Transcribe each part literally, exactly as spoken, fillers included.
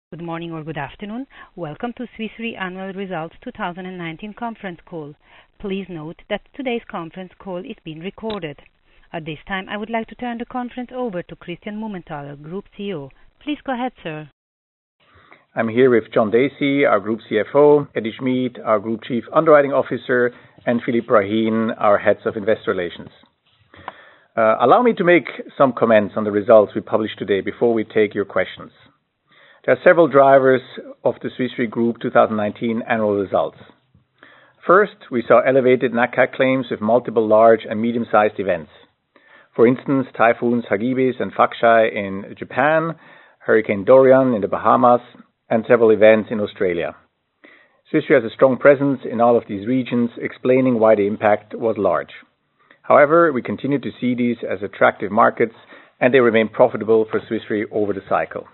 Good morning or good afternoon. Welcome to Swiss Re Annual Results twenty nineteen conference call. Please note that today's conference call is being recorded. At this time, I would like to turn the conference over to Christian Mumenthaler, Group C E O. Please go ahead, sir. I'm here with John Dacey, our Group C F O, Eddie Schmid, our Group Chief Underwriting Officer, and Philippe Brahin, our Heads of Investor Relations. Uh, allow me to make some comments on the results we published today before we take your questions. There are several drivers of the Swiss Re Group twenty nineteen annual results. First, we saw elevated Nat Cat claims with multiple large and medium-sized events. For instance, typhoons Hagibis and Faxai in Japan, Hurricane Dorian in the Bahamas, and several events in Australia. Swiss Re has a strong presence in all of these regions, explaining why the impact was large. However, we continue to see these as attractive markets, and they remain profitable for Swiss Re over the cycle.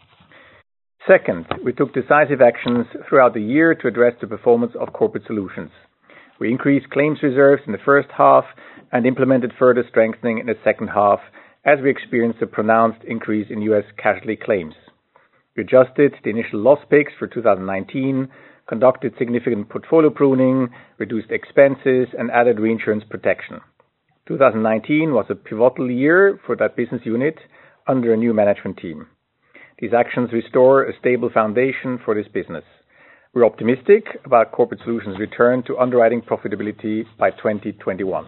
Second, we took decisive actions throughout the year to address the performance of Corporate Solutions. We increased claims reserves in the first half and implemented further strengthening in the second half as we experienced a pronounced increase in U S casualty claims. We adjusted the initial loss picks for two thousand nineteen, conducted significant portfolio pruning, reduced expenses, and added reinsurance protection. two thousand nineteen was a pivotal year for that business unit under a new management team. These actions restore a stable foundation for this business. We're optimistic about Corporate Solutions' return to underwriting profitability by twenty twenty-one.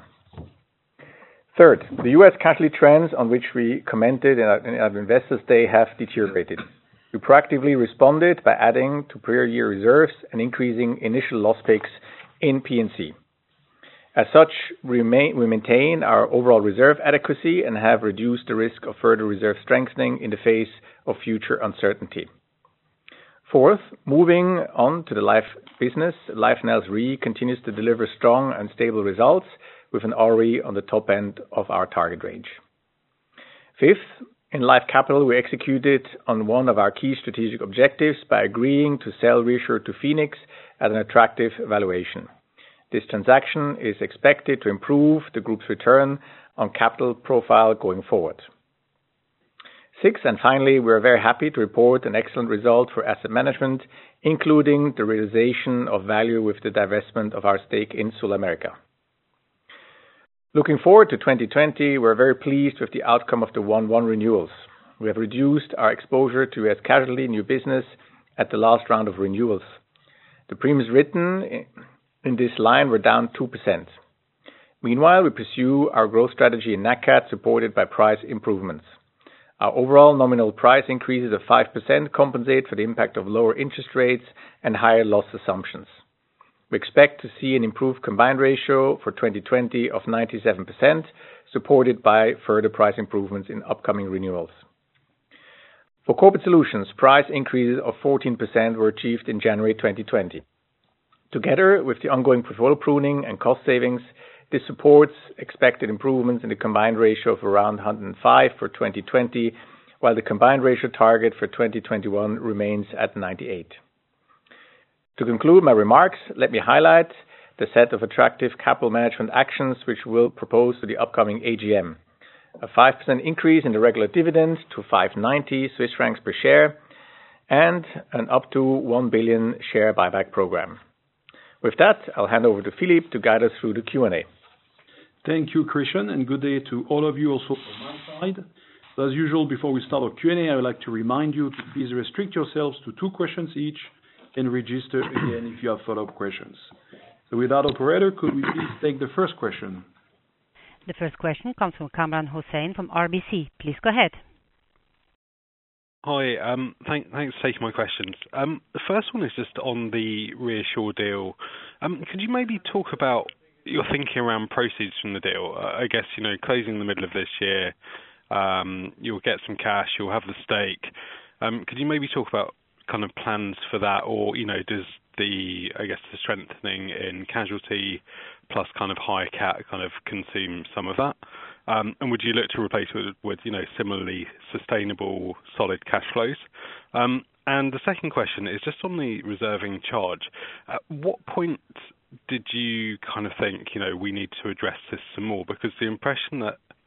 Third, the U S casualty trends on which we commented in our, in our Investors' Day have deteriorated. We proactively responded by adding to prior year reserves and increasing initial loss picks in P and C. As such, we, remain, we maintain our overall reserve adequacy and have reduced the risk of further reserve strengthening in the face of future uncertainty. Fourth, moving on to the life business, Life and Health Re continues to deliver strong and stable results with an R O E on the top end of our target range. Fifth, in Life Capital, we executed on one of our key strategic objectives by agreeing to sell ReAssure to Phoenix at an attractive valuation. This transaction is expected to improve the group's return on capital profile going forward. Six, and finally, we are very happy to report an excellent result for asset management, including the realization of value with the divestment of our stake in SulAmérica. Looking forward to twenty twenty, we're very pleased with the outcome of the one one renewals. We have reduced our exposure to U S casualty new business at the last round of renewals. The premiums written in this line were down two percent. Meanwhile, we pursue our growth strategy in Nat Cat supported by price improvements. Our overall nominal price increases of five percent compensate for the impact of lower interest rates and higher loss assumptions. We expect to see an improved combined ratio for twenty twenty of ninety-seven percent, supported by further price improvements in upcoming renewals. For Corporate Solutions, price increases of fourteen percent were achieved in January twenty twenty. Together with the ongoing portfolio pruning and cost savings, this supports expected improvements in the combined ratio of around one hundred five for twenty twenty, while the combined ratio target for twenty twenty-one remains at ninety-eight. To conclude my remarks, let me highlight the set of attractive capital management actions which we'll propose to the upcoming A G M. A five percent increase in the regular dividend to five ninety Swiss francs per share and an up to one billion share buyback program. With that, I'll hand over to Philippe to guide us through the Q and A. Thank you, Christian, and good day to all of you also from my side. As usual, before we start our Q and A, I would like to remind you to please restrict yourselves to two questions each and register again if you have follow-up questions. So with that, operator, could we please take the first question? The first question comes from Kamran Hossain from R B C. Please go ahead. Hi, um, thank, thanks for taking my questions. Um, the first one is just on the ReAssure deal. Um, could you maybe talk about your thinking around proceeds from the deal? Uh, I guess, you know, closing in the middle of this year, um, you'll get some cash, you'll have the stake. Um, could you maybe talk about kind of plans for that, or, you know, does the, I guess, the strengthening in casualty plus kind of high cat kind of consume some of that? Um, and would you look to replace it with, with, you know, similarly sustainable, solid cash flows? Um, and the second question is just on the reserving charge. At what point did you kind of think, you know, we need to address this some more? Because the impression that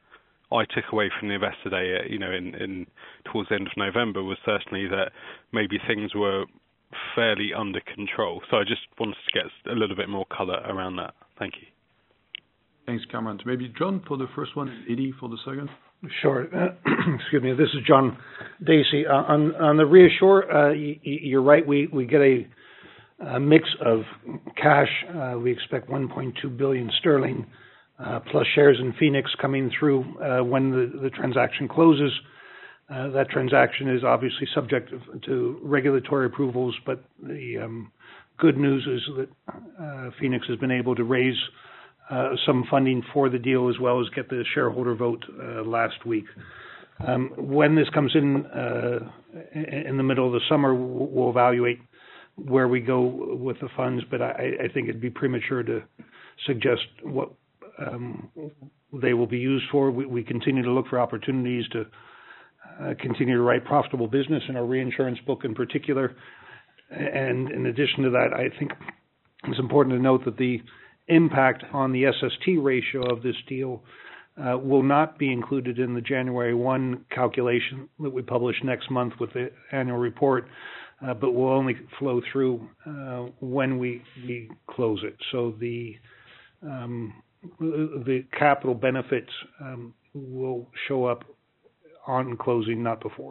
I took away from the Investor Day, uh, you know, in, in towards the end of November was certainly that maybe things were fairly under control. So I just wanted to get a little bit more colour around that. Thank you. Thanks, Cameron. Maybe John for the first one, and Eddie for the second. Sure. Uh, excuse me. This is John Dacey. Uh, on on the ReAssure, uh, y- you're right. We we get a, a mix of cash. Uh, we expect one point two billion sterling uh, plus shares in Phoenix coming through uh, when the, the transaction closes. Uh, that transaction is obviously subject to regulatory approvals, but the um, good news is that uh, Phoenix has been able to raise uh, some funding for the deal as well as get the shareholder vote uh, last week. Um, when this comes in uh, in the middle of the summer, we'll evaluate where we go with the funds, but I, I think it'd be premature to suggest what um, they will be used for. We, we continue to look for opportunities to Uh, continue to write profitable business in our reinsurance book in particular. And in addition to that, I think it's important to note that the impact on the S S T ratio of this deal uh, will not be included in the January first calculation that we publish next month with the annual report, uh, but will only flow through uh, when we, we close it. So the um, the capital benefits um, will show up on closing, not before.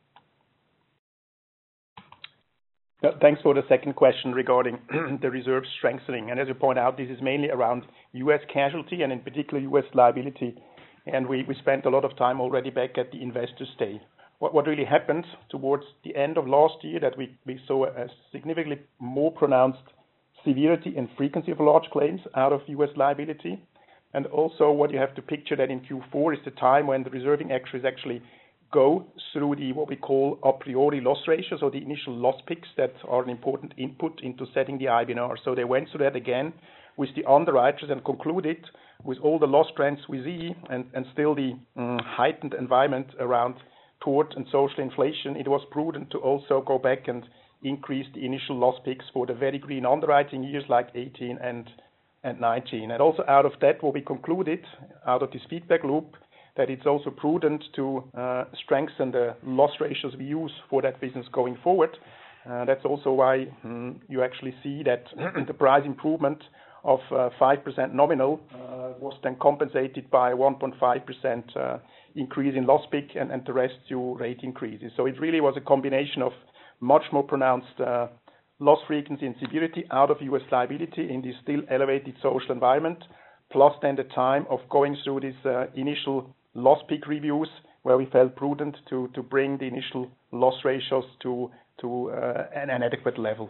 Thanks for the second question regarding the reserve strengthening. And as you point out, this is mainly around U S casualty and in particular U S liability. And we, we spent a lot of time already back at the Investors Day. What, what really happened towards the end of last year that we, we saw a significantly more pronounced severity and frequency of large claims out of U S liability. And also what you have to picture that in Q four is the time when the reserving actuaries actually go through the what we call a priori loss ratios, or the initial loss picks that are an important input into setting the I B N R. So they went through that again with the underwriters and concluded with all the loss trends we see and, and still the um, heightened environment around tort and social inflation, it was prudent to also go back and increase the initial loss picks for the very green underwriting years like eighteen and and nineteen. And also out of that, what we concluded out of this feedback loop, that it's also prudent to uh, strengthen the loss ratios we use for that business going forward. Uh, that's also why um, you actually see that the price improvement of uh, five percent nominal uh, was then compensated by one point five percent uh, increase in loss pick and, and the rest through rate increases. So it really was a combination of much more pronounced uh, loss frequency and severity out of U S liability in this still elevated social environment, plus then the time of going through these uh, initial loss peak reviews where we felt prudent to, to bring the initial loss ratios to, to uh, an, an adequate level.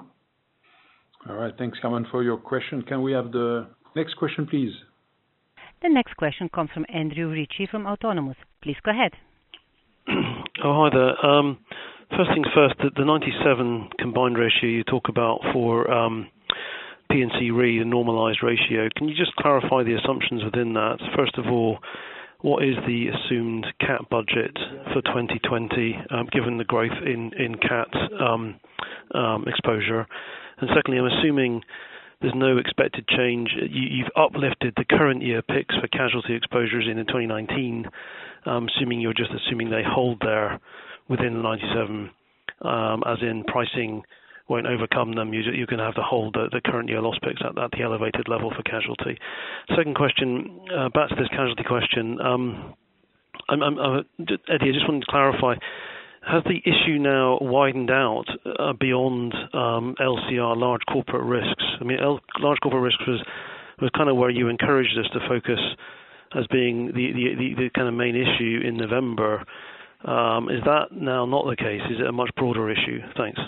All right, thanks, Cameron, for your question. Can we have the next question, please? The next question comes from Andrew Ritchie from Autonomous. Please go ahead. Oh, hi there. Um, First things first, the, the ninety-seven combined ratio you talk about for um, P and C Re, the normalized ratio. Can you just clarify the assumptions within that? First of all, what is the assumed cat budget for twenty twenty, um, given the growth in, in cat um, um, exposure? And secondly, I'm assuming there's no expected change. You, you've uplifted the current year picks for casualty exposures in twenty nineteen, um, assuming you're just assuming they hold there within the ninety-seven, um, as in pricing won't overcome them. You, you're going to have to hold the, the current year loss picks at, at the elevated level for casualty. Second question, uh, back to this casualty question. Um, I'm, I'm, I'm, Eddie, I just wanted to clarify, has the issue now widened out uh, beyond um, L C R, large corporate risks? I mean, L, large corporate risks was, was kind of where you encouraged us to focus as being the, the, the, the kind of main issue in November. Um, is that now not the case? Is it a much broader issue? Thanks.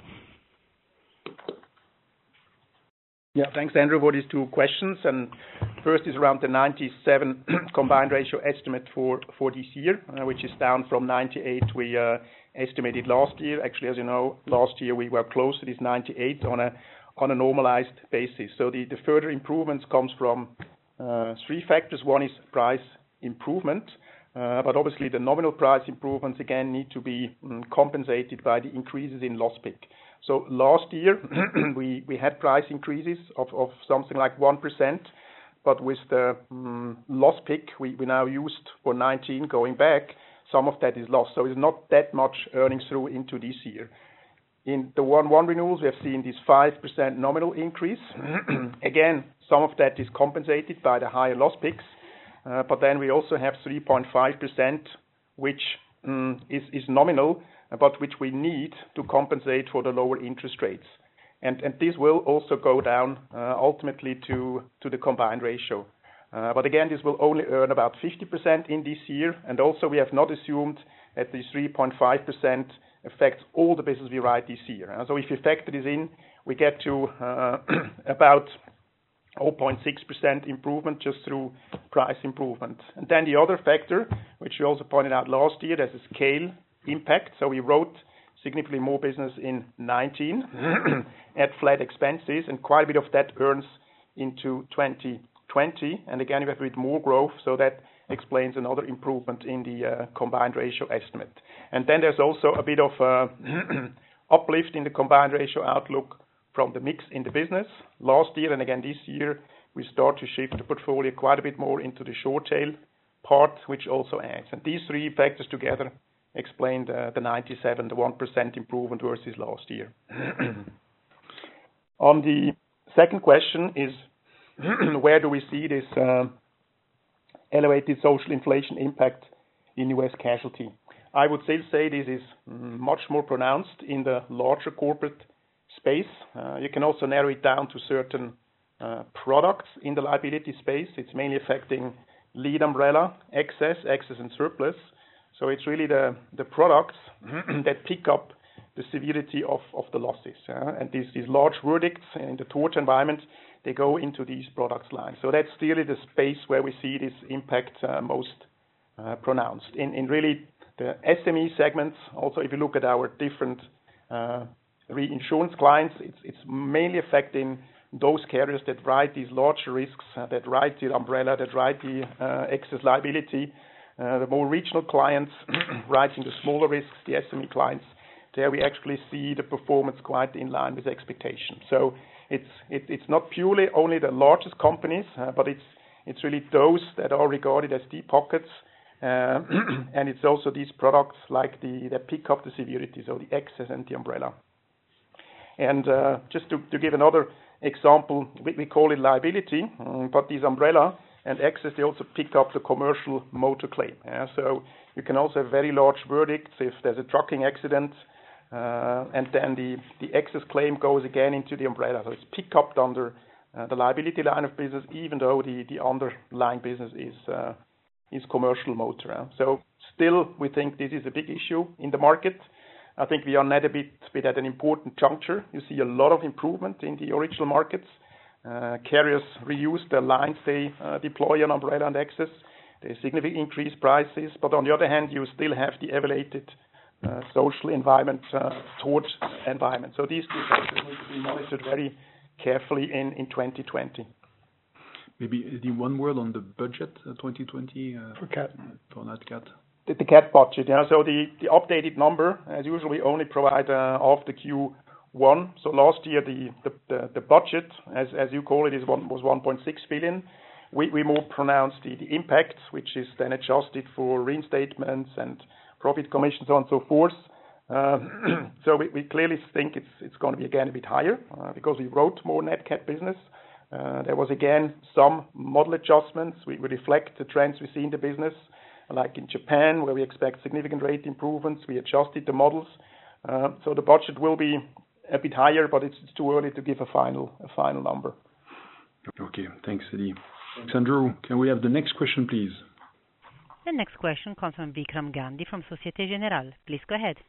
Yeah, thanks, Andrew, for these two questions. And first is around the ninety-seven combined ratio estimate for, for this year, uh, which is down from ninety-eight we uh, estimated last year. Actually, as you know, last year we were close to this ninety-eight on a on a normalized basis. So the, the further improvements comes from uh, three factors. One is price improvement. Uh, but obviously the nominal price improvements again need to be um, compensated by the increases in loss pick. So last year we, we had price increases of, of something like one percent. but with the um, loss pick we, we now used for nineteen going back, some of that is lost. So it's not that much earnings through into this year. In the one one renewals, we have seen this five percent nominal increase. Again, some of that is compensated by the higher loss picks, uh, but then we also have three point five percent, which um, is, is nominal, but which we need to compensate for the lower interest rates. And, and this will also go down uh, ultimately to, to the combined ratio. Uh, but again, this will only earn about fifty percent in this year, and also we have not assumed that the three point five percent affects all the business we write this year. Uh, so if you factor this in, we get to uh, about zero point six percent improvement just through price improvement. And then the other factor, which we also pointed out last year, there's a scale impact. So we wrote significantly more business in nineteen at flat expenses, and quite a bit of that earns into twenty twenty. And again, we have a bit more growth, so that explains another improvement in the uh, combined ratio estimate. And then there's also a bit of uh, uplift in the combined ratio outlook from the mix in the business. Last year and again this year, we start to shift the portfolio quite a bit more into the short tail part, which also adds. And these three factors together explain the, the ninety-seven, the one percent improvement versus last year. On the second question is, where do we see this uh, elevated social inflation impact in U S casualty? I would still say this is much more pronounced in the larger corporate space. Uh, you can also narrow it down to certain uh, products in the liability space. It's mainly affecting lead umbrella, excess, excess and surplus. So it's really the, the products that pick up the severity of, of the losses. Uh, and these, these large verdicts in the tort environment, they go into these product lines. So that's really the space where we see this impact uh, most uh, pronounced. In, in really the S M E segments, also if you look at our different uh, reinsurance clients, it's, it's mainly affecting those carriers that write these larger risks, uh, that write the umbrella, that write the uh, excess liability. Uh, the more regional clients writing the smaller risks, the S M E clients, there we actually see the performance quite in line with expectations. So it's it, it's not purely only the largest companies, uh, but it's it's really those that are regarded as deep pockets, uh, and it's also these products like the that pick up the severity, so the excess and the umbrella. And uh, just to, to give another example, we, we call it liability, um, but these umbrella and excess, they also pick up the commercial motor claim. Yeah? So you can also have very large verdicts if there's a trucking accident, uh, and then the, the excess claim goes again into the umbrella. So it's picked up under uh, the liability line of business, even though the, the underlying business is uh, is commercial motor. Yeah? So still, we think this is a big issue in the market. I think we are net a bit, bit at an important juncture. You see a lot of improvement in the original markets. Uh, carriers reuse the lines they uh, deploy on umbrella and excess. They significantly increase prices, but on the other hand, you still have the elevated uh, social environment uh, towards environment. So these two factors need to be monitored very carefully in, in twenty twenty. Maybe the one word on the budget uh, twenty twenty uh, for cat. For Nat Cat. The, the cat budget. Yeah. So the, the updated number, as usual, we only provide uh, after Q one. So last year the the, the, the budget, as as you call it, is one, was one point six billion. We we more pronounced the, the impact, which is then adjusted for reinstatements and profit commissions, so on and so forth. Uh, so we, we clearly think it's it's going to be again a bit higher uh, because we wrote more net cat business. Uh, there was again some model adjustments. We, we reflect the trends we see in the business, like in Japan, where we expect significant rate improvements. We adjusted the models, uh, so the budget will be a bit higher, but it's, it's too early to give a final a final number. Okay, thanks, Eddie. Thanks, Andrew. Can we have the next question, please? The next question comes from Vikram Gandhi from Societe Generale. Please go ahead.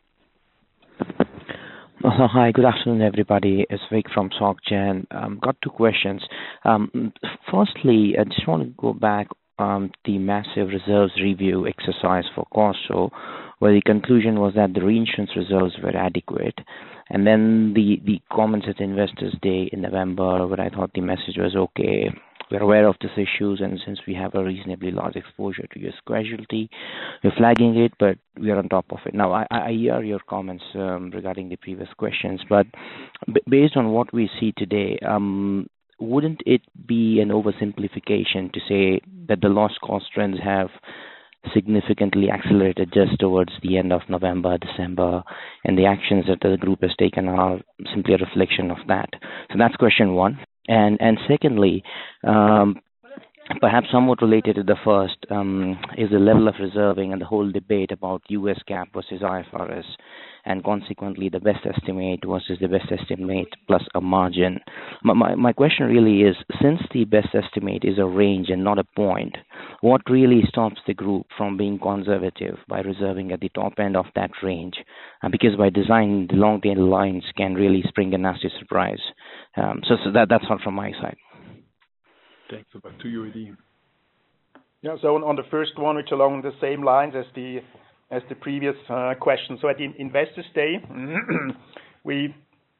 Uh, hi, good afternoon, everybody. It's Vic from Soc Gen. Um, got two questions. Um, firstly, I just want to go back um, the massive reserves review exercise for CorSo, where the conclusion was that the reinsurance reserves were adequate. And then the, the comments at Investors Day in November, where I thought the message was okay, we're aware of these issues, and since we have a reasonably large exposure to U S casualty, we're flagging it, but we are on top of it. Now, I, I hear your comments um, regarding the previous questions, but b- based on what we see today, um, wouldn't it be an oversimplification to say that the loss cost trends have significantly accelerated just towards the end of November, December, and the actions that the group has taken are simply a reflection of that? So that's question one. And and secondly, um, perhaps somewhat related to the first, um, is the level of reserving and the whole debate about U S GAAP versus I F R S, and consequently the best estimate versus the best estimate plus a margin. My, my, my question really is, since the best estimate is a range and not a point, what really stops the group from being conservative by reserving at the top end of that range? Uh, because by design, the long tail lines can really spring a nasty surprise. Um, so so that, that's all from my side. Thanks. So back to you, Eddie. Yeah, so on, on the first one, which along the same lines as the as the previous uh, question. So at the Investors Day, we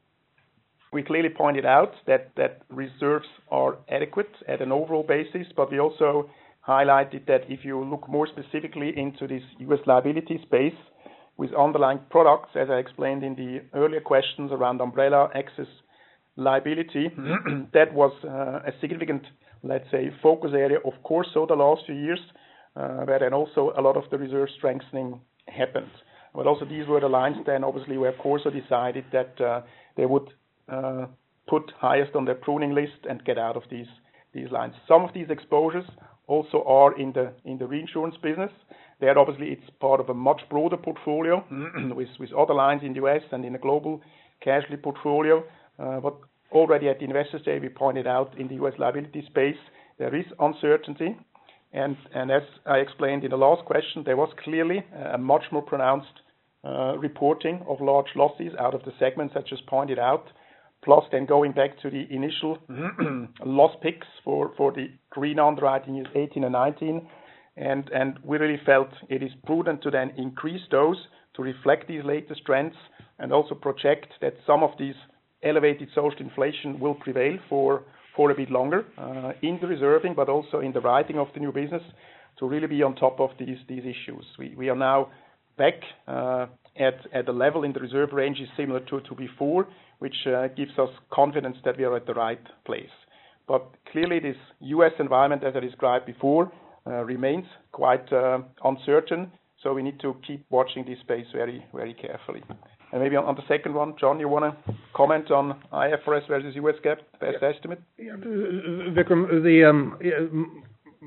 we clearly pointed out that, that reserves are adequate at an overall basis, but we also highlighted that if you look more specifically into this U S liability space with underlying products, as I explained in the earlier questions around umbrella, excess liability, that was uh, a significant, let's say, focus area, of course, so the last few years, uh, where then also a lot of the reserve strengthening happened. But also these were the lines then, obviously, where Corso decided that uh, they would uh, put highest on their pruning list and get out of these these lines. Some of these exposures also are in the in the reinsurance business. There, obviously, it's part of a much broader portfolio with with other lines in the U S and in a global casualty portfolio. Uh, but already at the Investors Day, we pointed out in the U S liability space, there is uncertainty. And, and as I explained in the last question, there was clearly a much more pronounced uh, reporting of large losses out of the segments I just pointed out. Plus, then going back to the initial loss picks for, for the green underwriting years eighteen and nineteen. And, and we really felt it is prudent to then increase those to reflect these latest trends and also project that some of these elevated social inflation will prevail for, for a bit longer uh, in the reserving, but also in the writing of the new business to really be on top of these, these issues. We, we are now back uh, at, at the level in the reserve range is similar to, to before, which uh, gives us confidence that we are at the right place. But clearly this U S environment, as I described before, uh, remains quite uh, uncertain, so we need to keep watching this space very, very carefully. And maybe on, on the second one, John, you want to comment on I F R S versus U S GAAP best yeah. estimate? Yeah, Vikram, the um,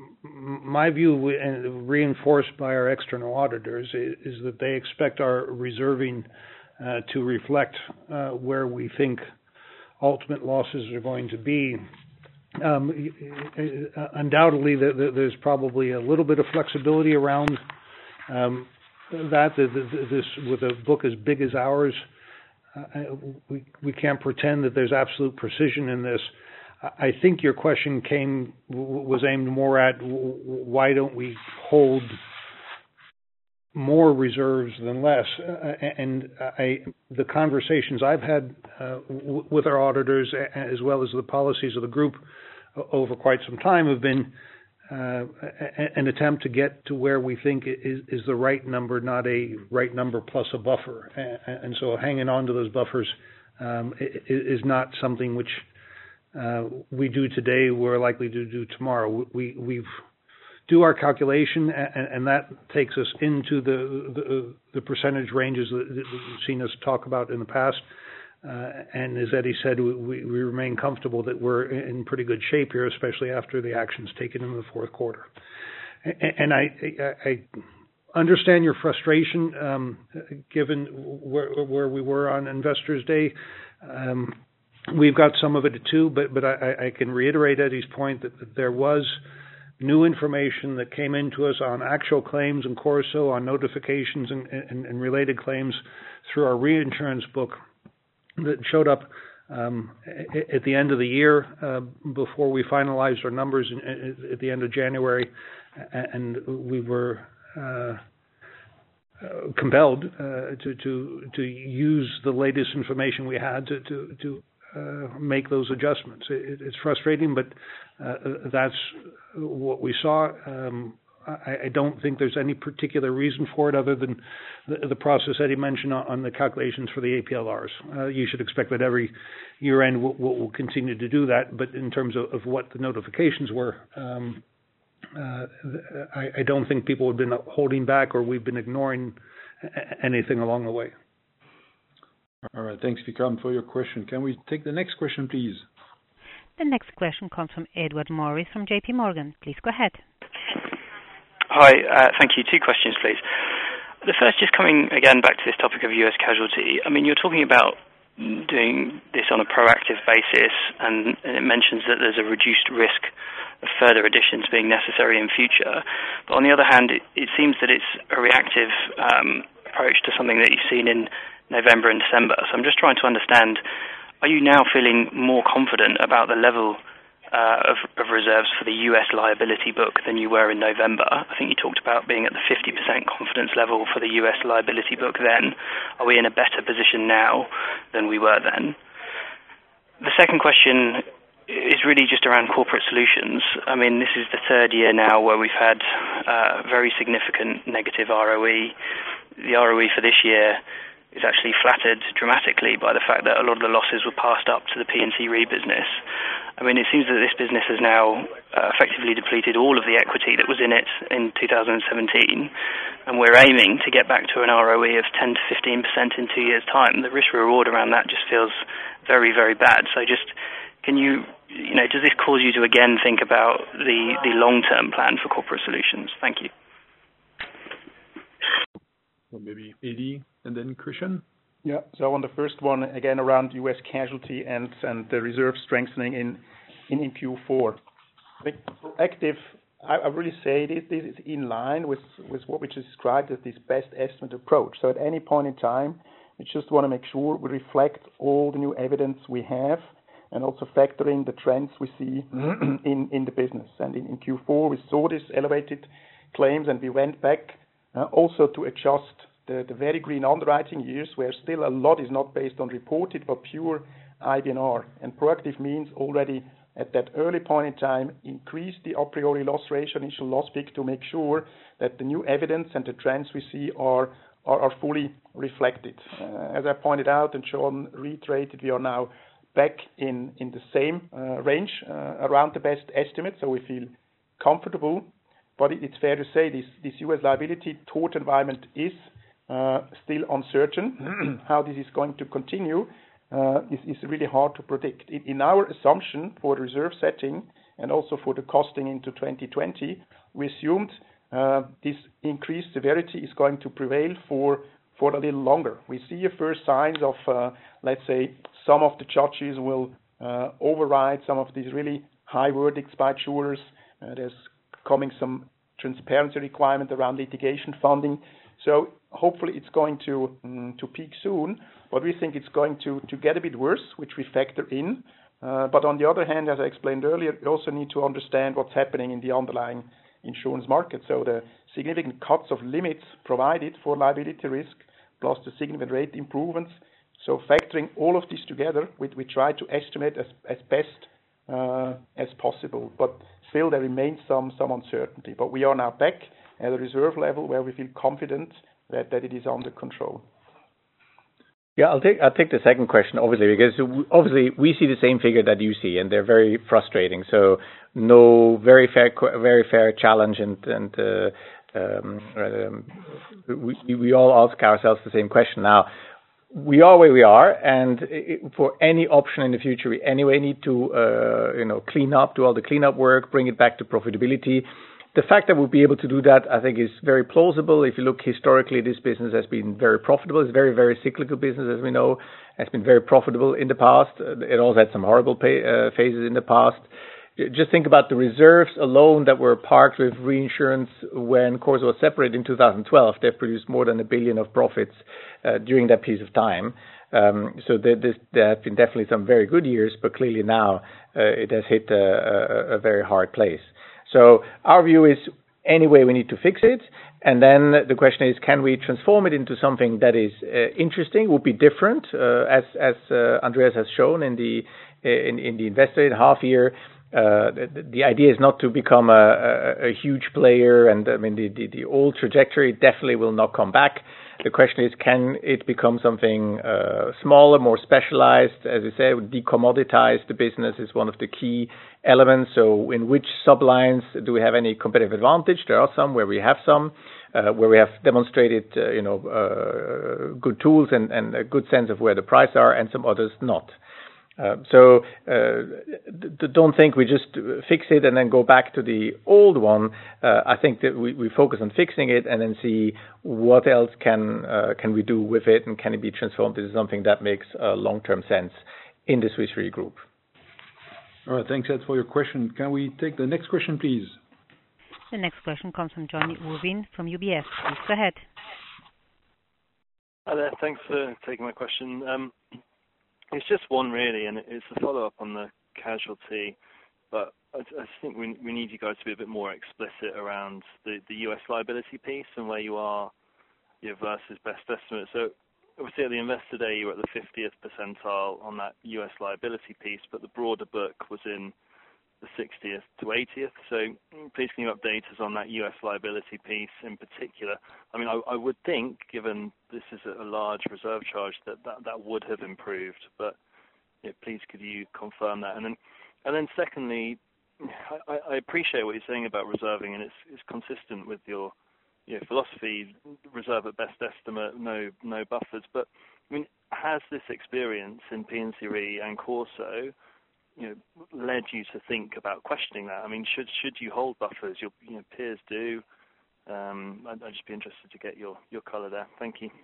my view, and reinforced by our external auditors, is, is that they expect our reserving uh, to reflect uh, where we think ultimate losses are going to be. Um, undoubtedly, the, the, there's probably a little bit of flexibility around um, that. The, the, this with a book as big as ours, uh, we we can't pretend that there's absolute precision in this. I think your question came was aimed more at why don't we hold more reserves than less, uh, and I, the conversations I've had uh, w- with our auditors, as well as the policies of the group over quite some time, have been uh, an attempt to get to where we think is, is the right number, not a right number plus a buffer. And so hanging on to those buffers um, is not something which uh, we do today, we're likely to do tomorrow. We, we've do our calculation, and, and that takes us into the, the, the percentage ranges that, that you've seen us talk about in the past. Uh, and as Eddie said, we, we remain comfortable that we're in pretty good shape here, especially after the actions taken in the fourth quarter. And, and I, I, I understand your frustration, um, given where, where we were on Investors Day. Um, we've got some of it too, but, but I, I can reiterate Eddie's point that, that there was new information that came into us on actual claims and Corso, on notifications and, and, and related claims through our reinsurance book that showed up um, at the end of the year uh, before we finalized our numbers in, at the end of January, and we were uh, compelled uh, to, to to use the latest information we had to to, to uh, make those adjustments. It, it's frustrating, but uh, that's what we saw. Um, I, I don't think there's any particular reason for it other than the, the process that he mentioned on, on the calculations for the A P L Rs. Uh, you should expect that every year end we'll, we'll continue to do that, but in terms of, of what the notifications were, um, uh, I, I don't think people have been holding back or we've been ignoring anything along the way. All right. Thanks, Vikram, for your question. Can we take the next question, please? The next question comes from Edward Morris from J P Morgan. Please go ahead. Hi. Uh, thank you. Two questions, please. The first, just coming again back to this topic of U S casualty. I mean, you're talking about doing this on a proactive basis, and, and it mentions that there's a reduced risk of further additions being necessary in future. But on the other hand, it, it seems that it's a reactive um, approach to something that you've seen in November and December. So I'm just trying to understand, are you now feeling more confident about the level uh, of, of reserves for the U S liability book than you were in November? I think you talked about being at the fifty percent confidence level for the U S liability book then. Are we in a better position now than we were then? The second question is really just around corporate solutions. I mean, this is the third year now where we've had uh, very significant negative R O E. The R O E for this year is actually flattered dramatically by the fact that a lot of the losses were passed up to the P and C Re business. I mean, it seems that this business has now uh, effectively depleted all of the equity that was in it in two thousand seventeen, and we're aiming to get back to an R O E of ten to fifteen percent in two years' time. The risk-reward around that just feels very, very bad. So just, can you, you know, does this cause you to again think about the, the long-term plan for corporate solutions? Thank you. Well, maybe Edi and then Christian. Yeah. So on the first one, again, around U S casualty and and the reserve strengthening in in, in Q four. I think proactive, I, I really say this, this is in line with, with what we described as this best estimate approach. So at any point in time, we just want to make sure we reflect all the new evidence we have and also factor in the trends we see in, in the business. And in, in Q four, we saw this elevated claims, and we went back Uh, also to adjust the, the very green underwriting years where still a lot is not based on reported but pure I B N R. And proactive means already at that early point in time increase the a priori loss ratio, initial loss pick, to make sure that the new evidence and the trends we see are are, are fully reflected. Uh, as I pointed out and Sean reiterated, we are now back in, in the same uh, range uh, around the best estimate, so we feel comfortable. But it's fair to say this, this U S liability tort environment is uh, still uncertain. How this is going to continue uh, is, is really hard to predict. In, in our assumption for reserve setting and also for the costing into twenty twenty, we assumed uh, this increased severity is going to prevail for, for a little longer. We see first signs of, uh, let's say, some of the judges will uh, override some of these really high verdicts by jurors. Uh, there's coming some transparency requirement around litigation funding. So hopefully it's going to um, to peak soon, but we think it's going to, to get a bit worse, which we factor in. Uh, but on the other hand, as I explained earlier, we also need to understand what's happening in the underlying insurance market. So the significant cuts of limits provided for liability risk, plus the significant rate improvements. So factoring all of this together, we, we try to estimate as, as best uh, as possible. But still, there remains some some uncertainty, but we are now back at a reserve level where we feel confident that, that it is under control. Yeah, I'll take I'll take the second question, obviously, because obviously we see the same figure that you see, and they're very frustrating. So no, very fair very fair challenge, and and uh, um, um, we we all ask ourselves the same question now. We are where we are, and for any option in the future, we anyway need to, uh, you know, clean up, do all the cleanup work, bring it back to profitability. The fact that we'll be able to do that, I think, is very plausible. If you look historically, this business has been very profitable. It's a very, very cyclical business, as we know. It's been very profitable in the past. It also had some horrible pay, uh, phases in the past. Just think about the reserves alone that were parked with reinsurance when Corso was separated in two thousand twelve. They've produced more than a billion of profits uh, during that piece of time. Um, so there, this, there have been definitely some very good years, but clearly now uh, it has hit a, a, a very hard place. So our view is, anyway, we need to fix it. And then the question is, can we transform it into something that is uh, interesting, would be different, uh, as, as uh, Andreas has shown in the in, in the investor half year. Uh, the, the idea is not to become a, a, a huge player, and I mean the, the, the old trajectory definitely will not come back. The question is, can it become something uh, smaller, more specialized? As I say, decommoditize the business is one of the key elements. So in which sublines do we have any competitive advantage? There are some where we have some, uh, where we have demonstrated, uh, you know, uh, good tools and, and a good sense of where the prices are, and some others not. Uh, so uh, d- don't think we just fix it and then go back to the old one. Uh, I think that we, we focus on fixing it and then see what else can uh, can we do with it, and can it be transformed into something that makes uh, long-term sense in the Swiss Re Group. All right, thanks Ed for your question. Can we take the next question, please? The next question comes from Johnny Urwin from U B S. Please go ahead. Hi there. Thanks for taking my question. Um, It's just one really, and it's a follow-up on the casualty, but I, I think we, we need you guys to be a bit more explicit around the, the U S liability piece and where you are you know, versus best estimate. So obviously at the Investor Day you were at the fiftieth percentile on that U S liability piece, but the broader book was in the sixtieth to eightieth. So please can you update us on that U S liability piece in particular? I mean, I, I would think, given this is a large reserve charge, that that, that would have improved. But yeah, please could you confirm that? And then, and then secondly, I, I appreciate what you're saying about reserving, and it's it's consistent with your you know, philosophy: reserve at best estimate, no no buffers. But I mean, has this experience in P and C Re and Corso you know, led you to think about questioning that? I mean, should should you hold buffers? Your you know, peers do. Um, I'd, I'd just be interested to get your, your colour there. Thank you.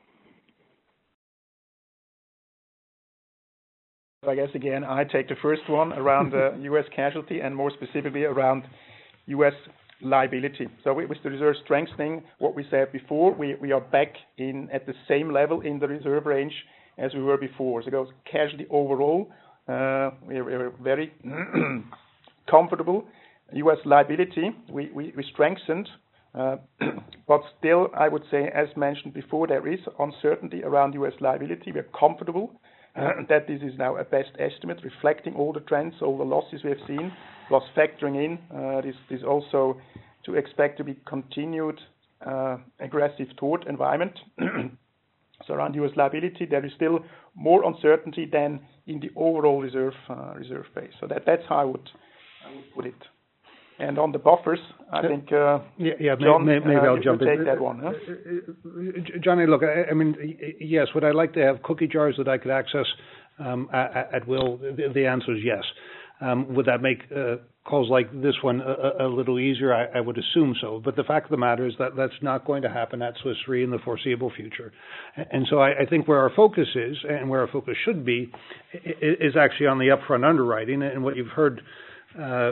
I guess again, I take the first one around uh, U S casualty and more specifically around U S liability. So with the reserve strengthening, what we said before, we, we are back in at the same level in the reserve range as we were before. So it goes casualty overall. Uh, we are very comfortable. U S liability, we, we, we strengthened, uh, but still, I would say, as mentioned before, there is uncertainty around U S liability. We are comfortable uh, that this is now a best estimate, reflecting all the trends, all the losses we have seen, plus factoring in uh, this, this also to expect to be continued uh, aggressive tort environment. So around U S liability, there is still more uncertainty than in the overall reserve uh, reserve base. So that that's how I would I would put it. And on the buffers, I think uh, yeah, yeah, John, maybe, maybe uh, I'll jump take in. that one. Huh? Johnny, look, I, I mean, yes. Would I like to have cookie jars that I could access um, at, at will? The, the answer is yes. Um, would that make uh, calls like this one a, a little easier? I, I would assume so. But the fact of the matter is that that's not going to happen at Swiss Re in the foreseeable future. And so I, I think where our focus is, and where our focus should be, is actually on the upfront underwriting. And what you've heard uh,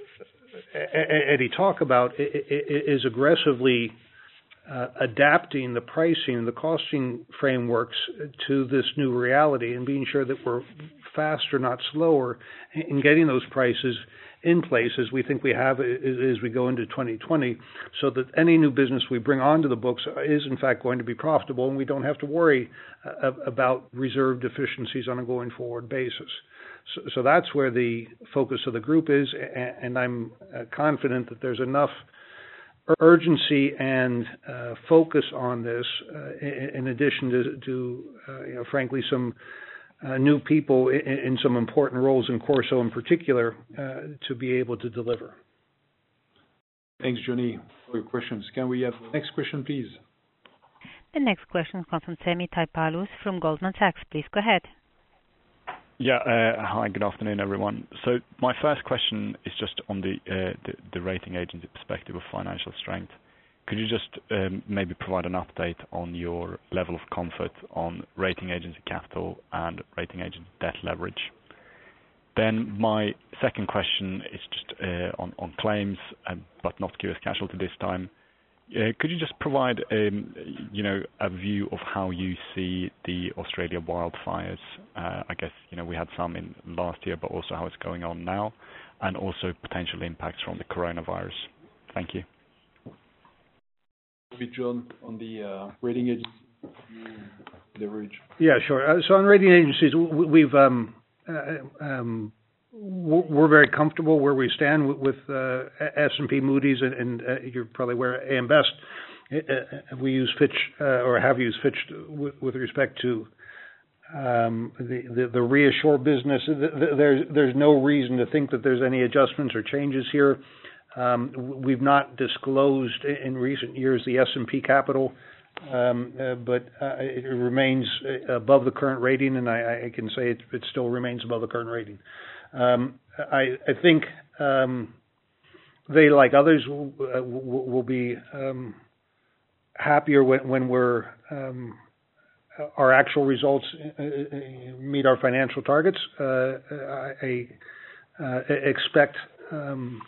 Eddie talk about is aggressively uh, adapting the pricing, the costing frameworks to this new reality, and being sure that we're faster, not slower, in getting those prices in place as we think we have as we go into twenty twenty, so that any new business we bring onto the books is in fact going to be profitable, and we don't have to worry uh, about reserve deficiencies on a going forward basis. So, so that's where the focus of the group is, and, and I'm uh, confident that there's enough urgency and uh, focus on this, uh, in, in addition to, to uh, you know, frankly, some Uh, new people in, in some important roles in Corso in particular uh, to be able to deliver. Thanks, Johnny, for your questions. Can we have the next question, please? The next question comes from Semi Taipalus from Goldman Sachs. Please go ahead. Yeah. Uh, hi, good afternoon, everyone. So my first question is just on the, uh, the, the rating agency perspective of financial strength. Could you just um, maybe provide an update on your level of comfort on rating agency capital and rating agency debt leverage? Then my second question is just uh, on, on claims, uh, but not U S casualty this time. Uh, could you just provide um, you know, a view of how you see the Australia wildfires? Uh, I guess you know we had some in last year, but also how it's going on now, and also potential impacts from the coronavirus. Thank you. Maybe John on the uh, rating agency leverage. Yeah, sure. Uh, so on rating agencies, we've um, uh, um, we're very comfortable where we stand with, with uh, S and P, Moody's, and, and uh, you're probably aware of A M Best. Uh, we use Fitch, uh, or have used Fitch with, with respect to um, the, the, the ReAssure business. There's, there's no reason to think that there's any adjustments or changes here. Um, we've not disclosed in recent years the S and P capital, um, uh, but uh, it remains above the current rating, and I, I can say it, it still remains above the current rating. Um, I, I think um, they, like others, will, uh, will be um, happier when, when we're um, our actual results meet our financial targets. Uh, I, I uh, expect um,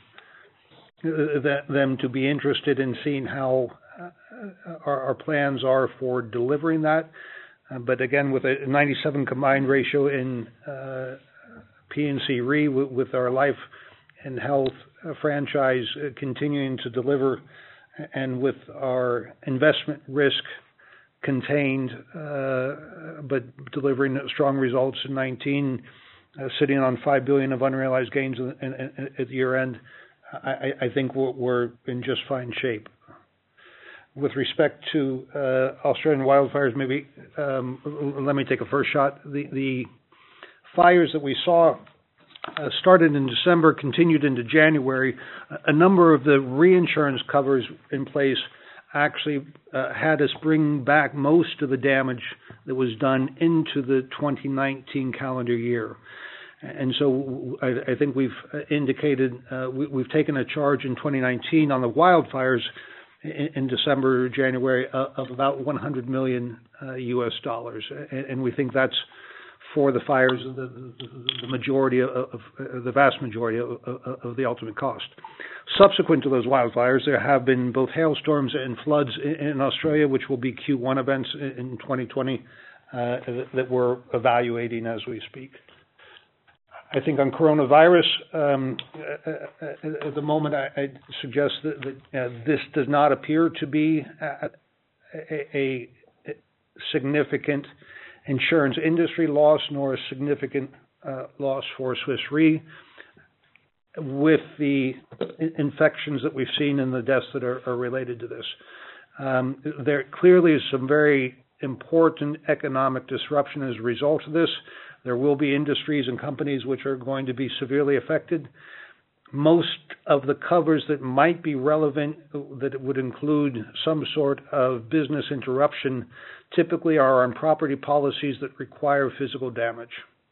that, them to be interested in seeing how uh, our, our plans are for delivering that. Uh, but again, with a ninety-seven combined ratio in uh, P and C Re, with, with our life and health uh, franchise uh, continuing to deliver, and with our investment risk contained, uh, but delivering strong results in nineteen, uh, sitting on five billion dollars of unrealized gains in, in, in, at year end, I, I think we're, we're in just fine shape. With respect to uh, Australian wildfires, maybe um, let me take a first shot. The, the fires that we saw uh, started in December, continued into January. A number of the reinsurance covers in place actually uh, had us bring back most of the damage that was done into the twenty nineteen calendar year. And so I, I think we've indicated uh, we, we've taken a charge in twenty nineteen on the wildfires in, in December, January uh, of about one hundred million uh, U S dollars, and, and we think that's for the fires, the, the, the majority of, of uh, the vast majority of, of, of the ultimate cost. Subsequent to those wildfires, there have been both hailstorms and floods in, in Australia, which will be Q one events in twenty twenty uh, that we're evaluating as we speak. I think on coronavirus, um, at the moment, I, I suggest that, that uh, this does not appear to be a, a, a significant insurance industry loss, nor a significant uh, loss for Swiss Re. With the infections that we've seen and the deaths that are, are related to this, um, there clearly is some very important economic disruption as a result of this. There will be industries and companies which are going to be severely affected. Most of the covers that might be relevant, that would include some sort of business interruption, typically are on property policies that require physical damage.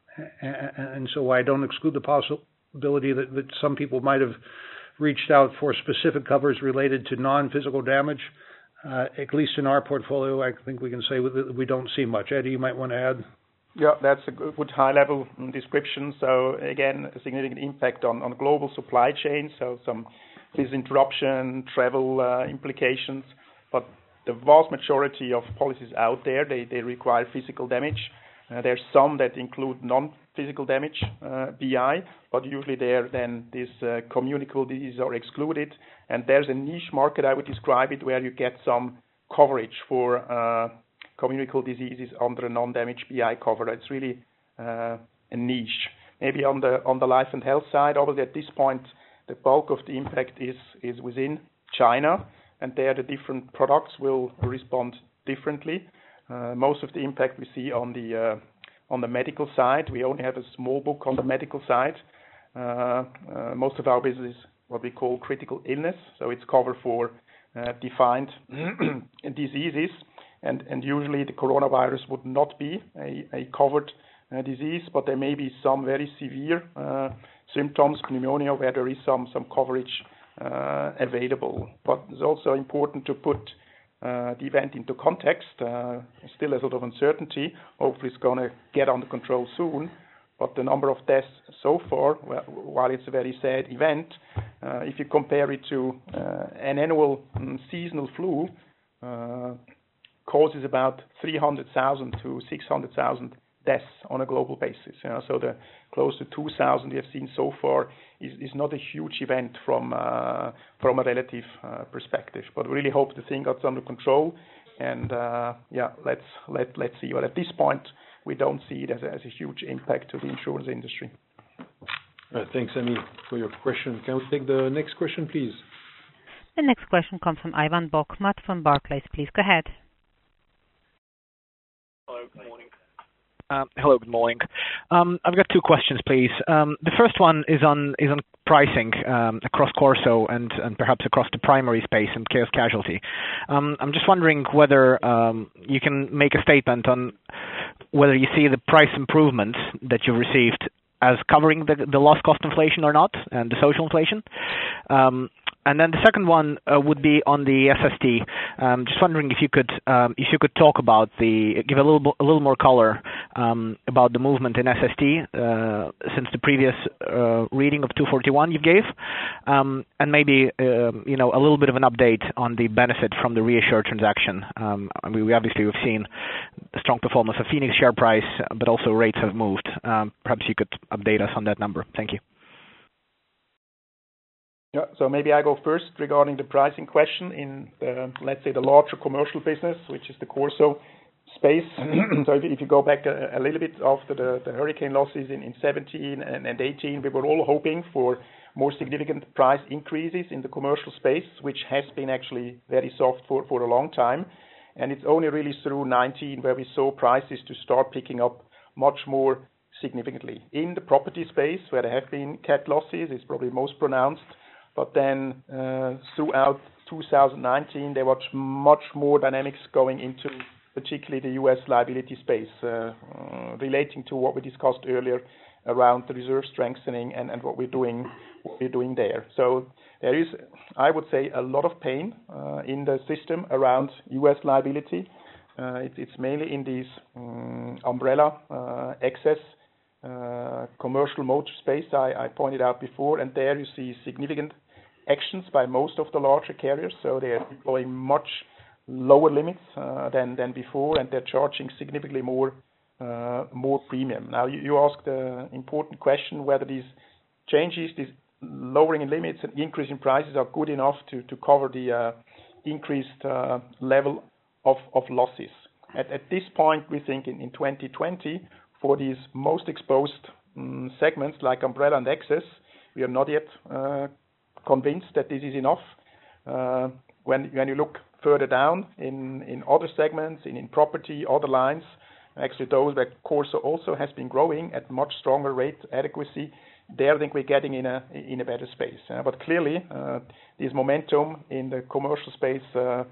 And so I don't exclude the possibility that, that some people might have reached out for specific covers related to non-physical damage. Uh, at least in our portfolio, I think we can say we don't see much. Eddie, you might want to add. Yeah, that's a good high-level description. So again, a significant impact on, on global supply chains, so some business interruption, travel uh, implications. But the vast majority of policies out there, they, they require physical damage. Uh, there's some that include non-physical damage, uh, B I, but usually there then these uh, communicable diseases are excluded. And there's a niche market, I would describe it, where you get some coverage for uh, communicable diseases under a non-damage B I cover. It's really uh, a niche. Maybe on the on the life and health side, obviously at this point, the bulk of the impact is is within China, and there the different products will respond differently. Uh, most of the impact we see on the uh, on the medical side. We only have a small book on the medical side. Uh, uh, most of our business is what we call critical illness, so it's covered for uh, defined diseases. And, and usually the coronavirus would not be a, a covered uh, disease, but there may be some very severe uh, symptoms, pneumonia, where there is some, some coverage uh, available. But it's also important to put uh, the event into context. Uh, still a sort of uncertainty. Hopefully it's going to get under control soon. But the number of deaths so far, well, while it's a very sad event, uh, if you compare it to uh, an annual um, seasonal flu, uh, causes about three hundred thousand to six hundred thousand deaths on a global basis. You know, so the close to two thousand we have seen so far is, is not a huge event from uh, from a relative uh, perspective. But we really hope the thing got under control. And uh, yeah, let's let let's see. But at this point, we don't see it as a, as a huge impact to the insurance industry. Uh, thanks, Amy, for your question. Can we take the next question, please? The next question comes from Ivan Bokhmat from Barclays. Please go ahead. Hello, good morning. Um, hello, good morning. Um, I've got two questions, please. Um, the first one is on is on pricing um, across Corso and, and perhaps across the primary space and chaos casualty. Um, I'm just wondering whether um, you can make a statement on whether you see the price improvements that you've received as covering the, the loss cost inflation or not, and the social inflation. Um, And then the second one uh, would be on the S S T. Um, just wondering if you could um, if you could talk about the give a little a little more color um, about the movement in S S T uh, since the previous uh, reading of two forty-one you gave, um, and maybe uh, you know a little bit of an update on the benefit from the ReAssure transaction. Um, I mean, we obviously we've seen the strong performance of Phoenix share price, but also rates have moved. Um, perhaps you could update us on that number. Thank you. Yeah, so maybe I go first regarding the pricing question in the, let's say, the larger commercial business, which is the Corso space. So if, if you go back a, a little bit after the, the hurricane losses in, in seventeen and, and eighteen, we were all hoping for more significant price increases in the commercial space, which has been actually very soft for, for a long time. And it's only really through nineteen where we saw prices to start picking up much more significantly. In the property space, where there have been cat losses, it's probably most pronounced. But then uh, throughout two thousand nineteen, there was much more dynamics going into particularly the U S liability space, uh, uh, relating to what we discussed earlier around the reserve strengthening and, and what we're doing what we're doing there. So there is, I would say, a lot of pain uh, in the system around U S liability. Uh, it, it's mainly in these um, umbrella, uh, excess, Uh, commercial motor space I, I pointed out before, and there you see significant actions by most of the larger carriers. So they are deploying much lower limits uh, than than before, and they're charging significantly more uh, more premium. Now you, you asked the important question whether these changes, these lowering in limits and increasing prices, are good enough to to cover the uh, increased uh, level of of losses. At at this point, we think in, in twenty twenty. For these most exposed um, segments like umbrella and excess, we are not yet uh, convinced that this is enough. Uh, when when you look further down in, in other segments, in, in property, other lines, actually those where Corso also has been growing at much stronger rate adequacy, there I think we're getting in a in a better space. Uh, but clearly, uh, this momentum in the commercial space uh, uh,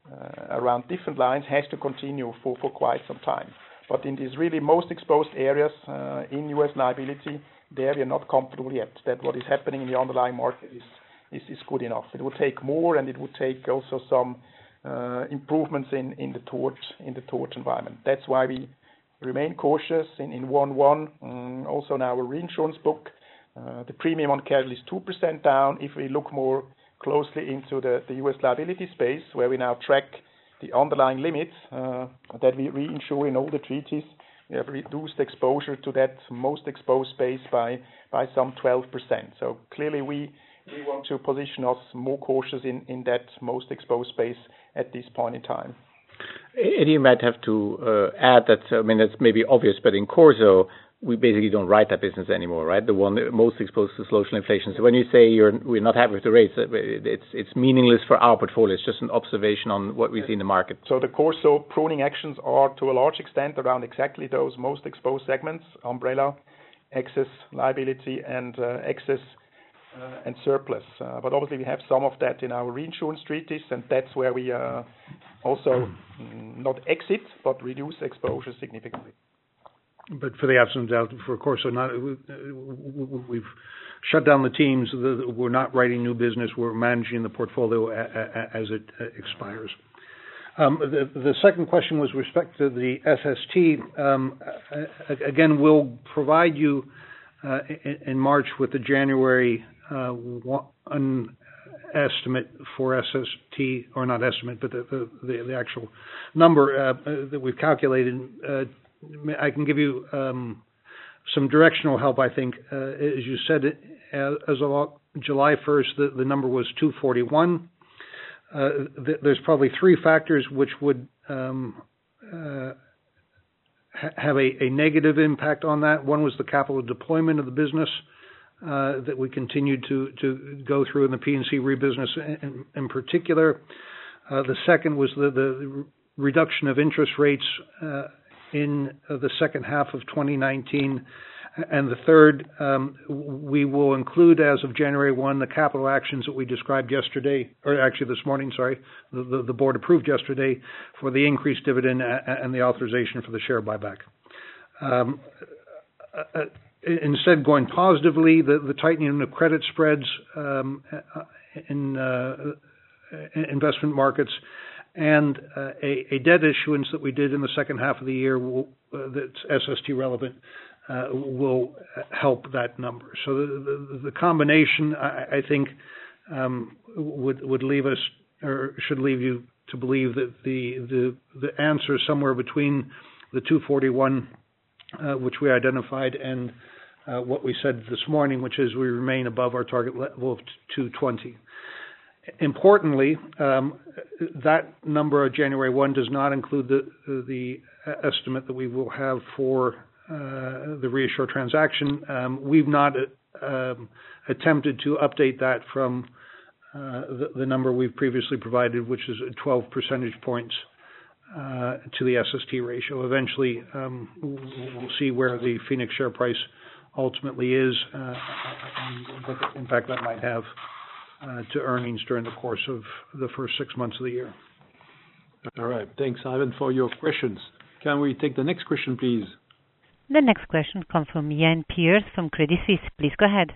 around different lines has to continue for, for quite some time. But in these really most exposed areas uh, in U S liability, there we are not comfortable yet that what is happening in the underlying market is, is, is good enough. It would take more, and it would take also some uh, improvements in, in the tort in the tort environment. That's why we remain cautious in, in one one. Um, also in our reinsurance book, uh, the premium on casualty is two percent down. If we look more closely into the, the U S liability space, where we now track the underlying limits uh, that we reinsure in all the treaties, we have reduced exposure to that most exposed space by, by some twelve percent. So clearly we, we want to position us more cautious in, in that most exposed space at this point in time. Eddie, you might have to uh, add that, I mean, that's maybe obvious, but in Corso, we basically don't write that business anymore, right? The one most exposed to social inflation. So when you say you're we're not happy with the rates, it's it's meaningless for our portfolio. It's just an observation on what we see in the market. So the Corso pruning actions are to a large extent around exactly those most exposed segments: umbrella, excess liability, and uh, excess uh, and surplus. Uh, but obviously we have some of that in our reinsurance treaties, and that's where we uh, also not exit but reduce exposure significantly. But for the absence of doubt, for Corso, not we've shut down the teams. We're not writing new business. We're managing the portfolio as it expires. Um, the, the second question was with respect to the S S T. Um, again, we'll provide you uh, in, in March with the January uh, one estimate for S S T, or not estimate, but the, the, the actual number uh, that we've calculated. Uh, I can give you um, some directional help, I think. Uh, as you said, as of July first, the, the number was two forty-one. Uh, th- there's probably three factors which would um, uh, ha- have a, a negative impact on that. One was the capital deployment of the business. uh, that we continued to, to go through in the P and C Re business in, in particular. Uh, the second was the, the reduction of interest rates uh, in uh, the second half of twenty nineteen. And the third, um, we will include as of January first the capital actions that we described yesterday, or actually this morning, sorry, the, the, the board approved yesterday for the increased dividend and the authorization for the share buyback. Um, uh, instead, going positively, the, the tightening of credit spreads um, in uh, investment markets and uh, a, a debt issuance that we did in the second half of the year will, uh, that's S S T relevant. Uh, will help that number. So the, the, the combination, I, I think, um, would would leave us, or should leave you to believe that the the, the answer is somewhere between the two forty-one, uh, which we identified, and uh, what we said this morning, which is we remain above our target level of two twenty. Importantly, um, that number of January first does not include the the estimate that we will have for Uh, the ReAssure transaction. Um, we've not uh, um, attempted to update that from uh, the, the number we've previously provided, which is twelve percentage points uh, to the S S T ratio. Eventually, um, we'll see where the Phoenix share price ultimately is. Uh, and what the impact that might have uh, to earnings during the course of the first six months of the year. All right. Thanks, Ivan, for your questions. Can we take the next question, please? The next question comes from Iain Pearce from Credit Suisse. Please go ahead.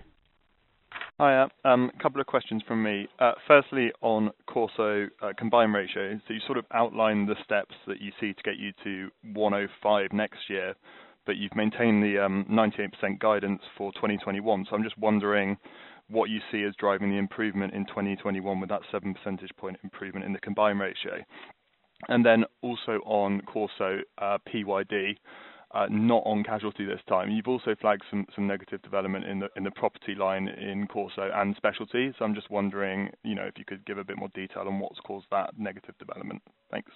Hi, a um, couple of questions from me. Uh, firstly, on Corso uh, combined ratio, so you sort of outlined the steps that you see to get you to one oh five next year, but you've maintained the um, ninety-eight percent guidance for twenty twenty-one. So I'm just wondering what you see as driving the improvement in twenty twenty-one with that seven percentage point improvement in the combined ratio. And then also on Corso uh, P Y D, Uh, not on casualty this time. You've also flagged some, some negative development in the in the property line in Corso and specialty. So I'm just wondering, you know, if you could give a bit more detail on what's caused that negative development. Thanks.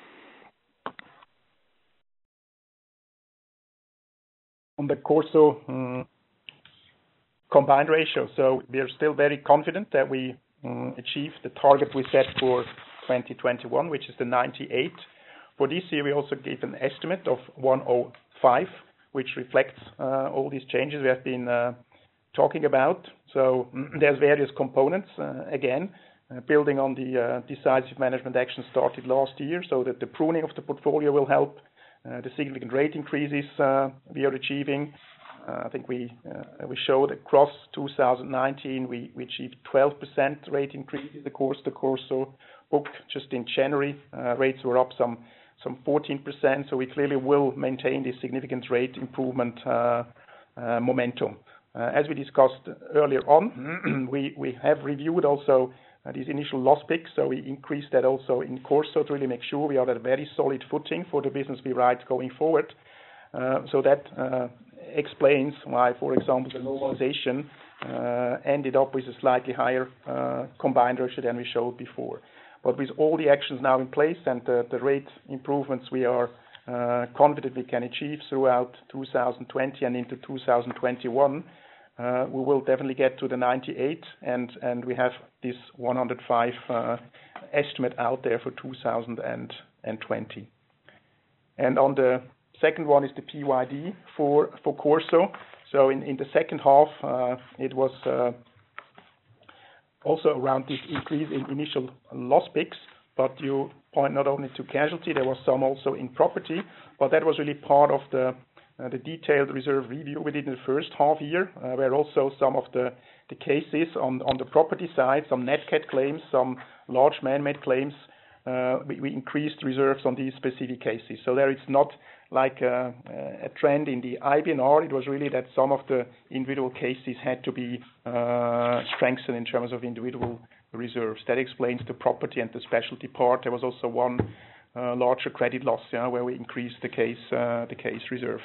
On the Corso um, combined ratio, so we are still very confident that we um, achieve the target we set for twenty twenty-one, which is the ninety-eight. For this year, we also gave an estimate of one oh five, which reflects uh, all these changes we have been uh, talking about. So mm, there's various components, uh, again, uh, building on the uh, decisive management action started last year, so that the pruning of the portfolio will help, uh, the significant rate increases uh, we are achieving. Uh, I think we uh, we showed across two thousand nineteen, we, we achieved twelve percent rate increase in the course, the Corso book. Just in January, uh, rates were up some some fourteen percent, so we clearly will maintain this significant rate improvement uh, uh, momentum. Uh, as we discussed earlier on, we, we have reviewed also uh, these initial loss picks, so we increased that also in Corso to really make sure we are at a very solid footing for the business we write going forward. Uh, so that uh, explains why, for example, the normalization uh, ended up with a slightly higher uh, combined ratio than we showed before. But with all the actions now in place and the, the rate improvements we are uh, confident we can achieve throughout two thousand twenty and into two thousand twenty-one, uh, we will definitely get to the ninety-eight, and, and we have this one oh five uh, estimate out there for two thousand twenty. And on the second one is the P Y D for, for Corso. So in, in the second half, uh, it was Uh, also around this increase in initial loss picks, but you point not only to casualty, there was some also in property, but that was really part of the uh, the detailed reserve review we did in the first half year, uh, where also some of the, the cases on, on the property side, some net cat claims, some large man-made claims, uh, we, we increased reserves on these specific cases. So there it's not like a, a trend in the I B N R. It was really that some of the individual cases had to be uh, strengthened in terms of individual reserves. That explains the property and the specialty part. There was also one uh, larger credit loss, yeah, where we increased the case uh, the case reserve.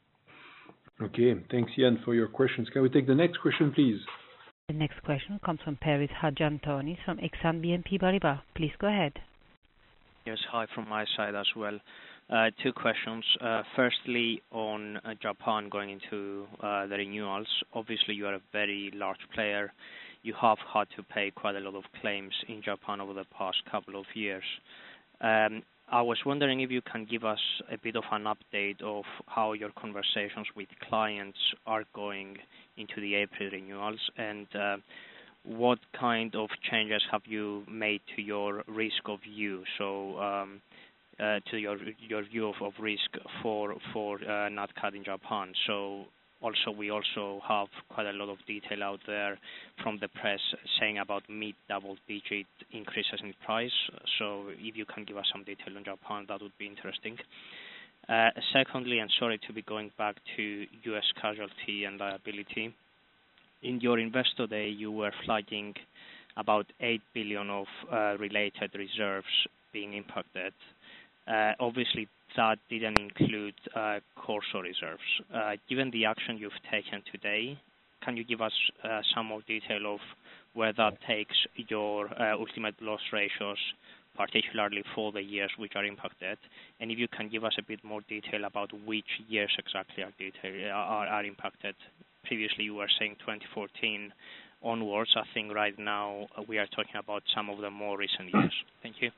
Okay, thanks, Ian, for your questions. Can we take the next question, please? The next question comes from Paris Hadjiantonis from Exane B N P Paribas. Please go ahead. Yes, hi from my side as well. Uh, two questions. Uh, firstly, on uh, Japan going into uh, the renewals. Obviously, you are a very large player. You have had to pay quite a lot of claims in Japan over the past couple of years. Um, I was wondering if you can give us a bit of an update of how your conversations with clients are going into the April renewals, and uh, what kind of changes have you made to your risk of view, so um, uh, to your your view of, of risk for for uh, Nat Cat in Japan. So also we also have quite a lot of detail out there from the press saying about mid double digit increases in price. So if you can give us some detail on Japan, that would be interesting. Uh, secondly, and sorry to be going back to U S casualty and liability, in your investor day you were flagging about eight billion of uh, related reserves being impacted. Uh, obviously, that didn't include uh, Corso reserves. Uh, given the action you've taken today, can you give us uh, some more detail of where that takes your uh, ultimate loss ratios, particularly for the years which are impacted? And if you can give us a bit more detail about which years exactly are, detail, are, are impacted. Previously, you were saying twenty fourteen onwards. I think right now we are talking about some of the more recent years. Thank you.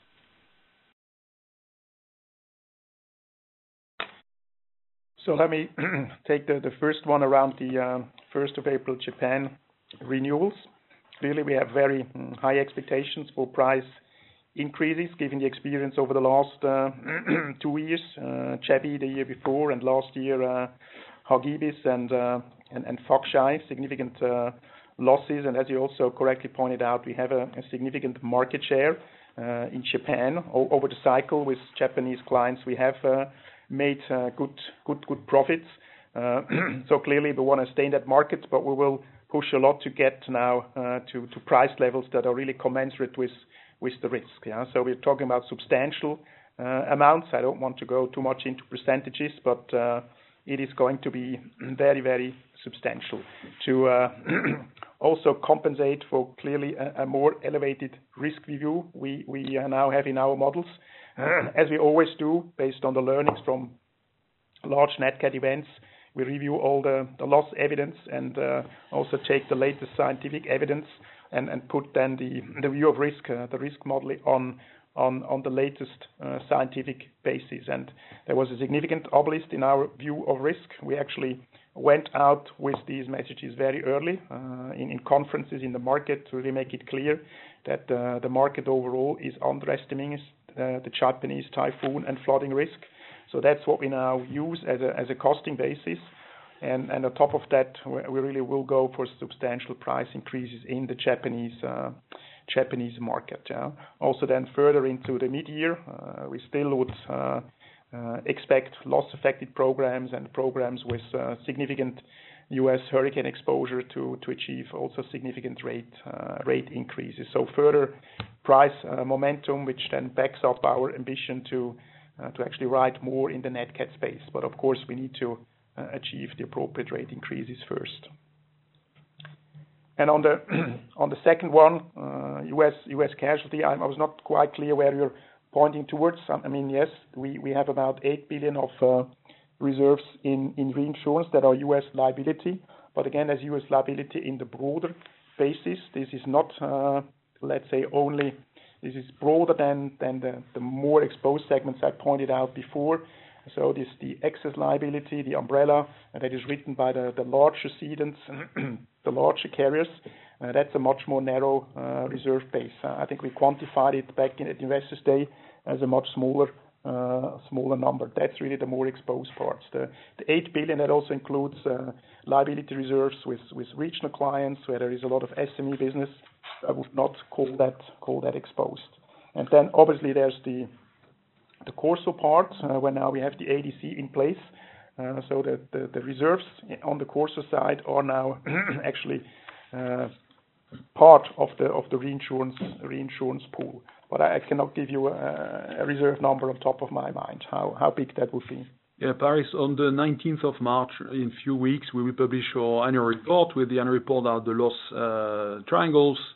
So let me take the, the first one around the uh, first of April Japan renewals. Clearly, we have very um, high expectations for price increases, given the experience over the last uh, two years, uh, Jebi the year before, and last year uh, Hagibis and, uh, and and Faxai, significant uh, losses. And as you also correctly pointed out, we have a, a significant market share uh, in Japan o- over the cycle with Japanese clients. We have uh, made uh, good, good, good profits. Uh, so clearly we want to stay in that market, but we will push a lot to get now uh, to, to price levels that are really commensurate with, with the risk. Yeah. So we're talking about substantial uh, amounts. I don't want to go too much into percentages, but uh, it is going to be very, very substantial to uh, also compensate for clearly a, a more elevated risk review we, we uh, now have in our models. Uh, as we always do, based on the learnings from large Nat Cat events, we review all the, the loss evidence and uh, also take the latest scientific evidence and, and put then the, the view of risk, uh, the risk modeling on on, on the latest uh, scientific basis. And there was a significant uplift in our view of risk. We actually went out with these messages very early uh, in, in conferences in the market to really make it clear that uh, the market overall is underestimating uh, the Japanese typhoon and flooding risk. So that's what we now use as a, as a costing basis. And, and on top of that, we really will go for substantial price increases in the Japanese uh, Japanese market. Yeah. Also then further into the mid-year, uh, we still would uh, uh, expect loss-affected programs and programs with uh, significant U S hurricane exposure to, to achieve also significant rate uh, rate increases. So further price uh, momentum, which then backs up our ambition to uh, to actually write more in the Nat Cat space. But of course, we need to uh, achieve the appropriate rate increases first. And on the on the second one, uh, U S U S casualty, I, I was not quite clear where you're pointing towards. I mean, yes, we, we have about eight billion of uh, reserves in, in reinsurance that are U S liability. But again, as U S liability in the broader basis, this is not, uh, let's say, only, this is broader than, than the, the more exposed segments I pointed out before. So this the excess liability, the umbrella, uh, that is written by the, the larger cedants, the larger carriers. Uh, that's a much more narrow uh, reserve base. Uh, I think we quantified it back in at Investors Day as a much smaller uh, smaller number. That's really the more exposed parts. The, the eight billion, that also includes uh, liability reserves with, with regional clients where there is a lot of S M E business. I would not call that call that exposed. And then obviously there's the the Corso part, uh, where now we have the A D C in place. Uh, so the, the, the reserves on the Corso side are now actually uh, part of the of the reinsurance reinsurance pool. But I, I cannot give you a, a reserve number on top of my mind, how, how big that would be. Yeah, Paris, on the nineteenth of March, in a few weeks, we will publish our annual report. With the annual report are the loss uh, triangles,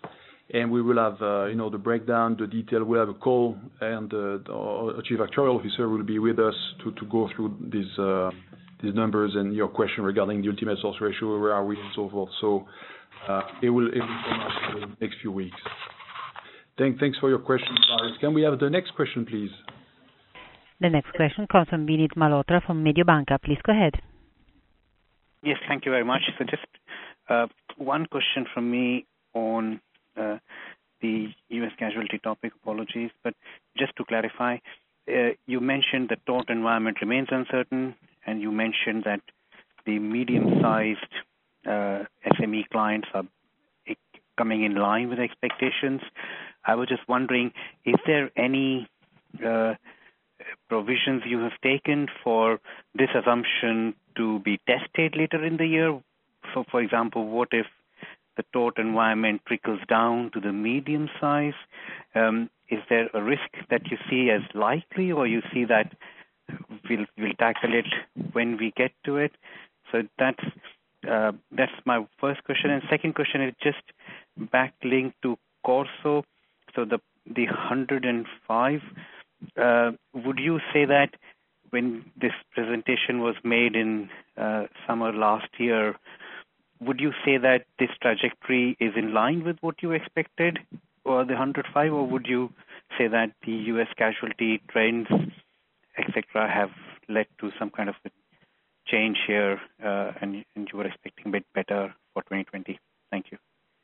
and we will have, uh, you know, the breakdown, the detail. We'll have a call, and uh, our chief actuarial officer will be with us to, to go through these uh, these numbers and your question regarding the ultimate source ratio, where are we, and so forth. So uh, it will it will come out in the next few weeks. Thank, thanks for your question, Paris. Can we have the next question, please? The next question comes from Vinit Malhotra from Mediobanca. Please go ahead. Yes, thank you very much. So just uh, one question from me on uh, the U S casualty topic. Apologies, but just to clarify, uh, you mentioned the tort environment remains uncertain, and you mentioned that the medium-sized uh, S M E clients are coming in line with expectations. I was just wondering, is there any uh, provisions you have taken for this assumption to be tested later in the year? So, for example, what if the tort environment trickles down to the medium size? Um, is there a risk that you see as likely, or you see that we'll, we'll tackle it when we get to it? So that's uh, that's my first question. And second question is just back linked to Corso. So the the one hundred five. Uh, would you say that when this presentation was made in uh, summer last year, would you say that this trajectory is in line with what you expected, or the one hundred five, or would you say that the U S casualty trends, et cetera, have led to some kind of a change here, uh, and, and you were expecting a bit better for twenty twenty? Thank you.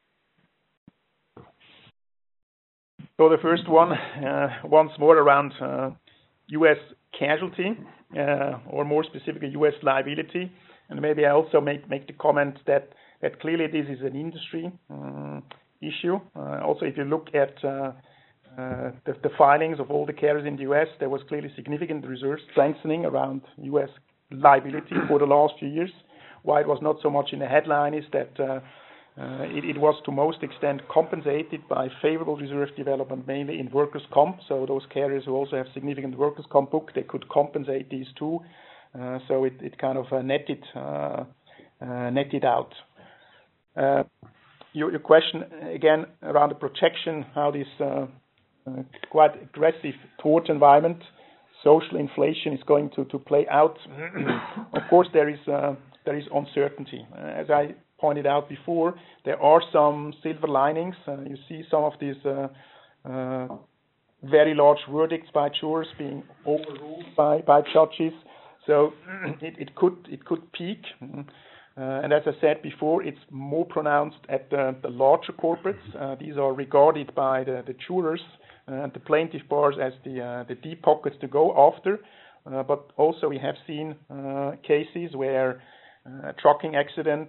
So the first one, uh, once more around uh, U S casualty, uh, or more specifically U S liability. And maybe I also make, make the comment that, that clearly this is an industry um, issue. Uh, also, if you look at uh, uh, the, the filings of all the carriers in the U S, there was clearly significant reserve strengthening around U S liability for the last few years. Why it was not so much in the headline is that uh, Uh, it, it was to most extent compensated by favorable reserve development, mainly in workers' comp. So those carriers who also have significant workers' comp book, they could compensate these two. Uh, so it, it kind of uh, netted uh, uh, netted out. Uh, your, your question again around the projection, how this uh, uh, quite aggressive tort environment, social inflation is going to, to play out. Of course, there is uh, there is uncertainty. Uh, as I pointed out before, there are some silver linings. Uh, you see some of these uh, uh, very large verdicts by jurors being overruled by, by judges. So it, it could it could peak. Uh, and as I said before, it's more pronounced at the, the larger corporates. Uh, these are regarded by the, the jurors and the plaintiff bars as the uh, the deep pockets to go after. Uh, but also we have seen uh, cases where Uh, trucking accident,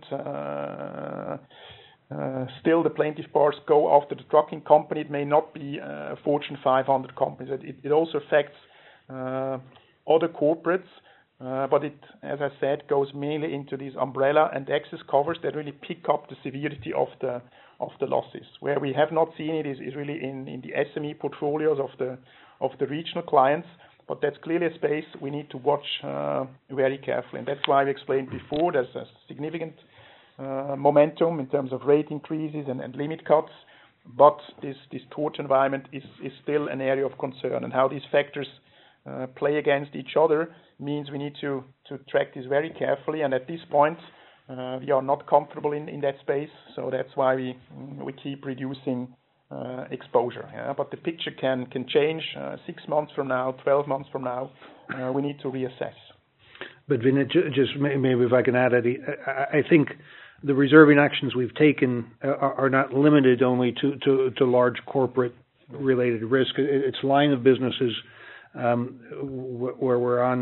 uh, uh, still the plaintiff bars go after the trucking company. It may not be uh, Fortune five hundred companies. It, it also affects uh, other corporates, uh, but it, as I said, goes mainly into these umbrella and excess covers that really pick up the severity of the of the losses. Where we have not seen it is, is really in, in the S M E portfolios of the of the regional clients. But that's clearly a space we need to watch uh, very carefully. And that's why we explained before there's a significant uh, momentum in terms of rate increases and, and limit cuts. But this, this tort environment is, is still an area of concern. And how these factors uh, play against each other means we need to, to track this very carefully. And at this point, uh, we are not comfortable in, in that space. So that's why we, we keep reducing Uh, exposure, yeah? But the picture can can change uh, six months from now, twelve months from now. Uh, we need to reassess. But Vinit, just maybe if I can add, Eddie, I think the reserving actions we've taken are, are not limited only to, to, to large corporate related risk. It's line of businesses um, where we're on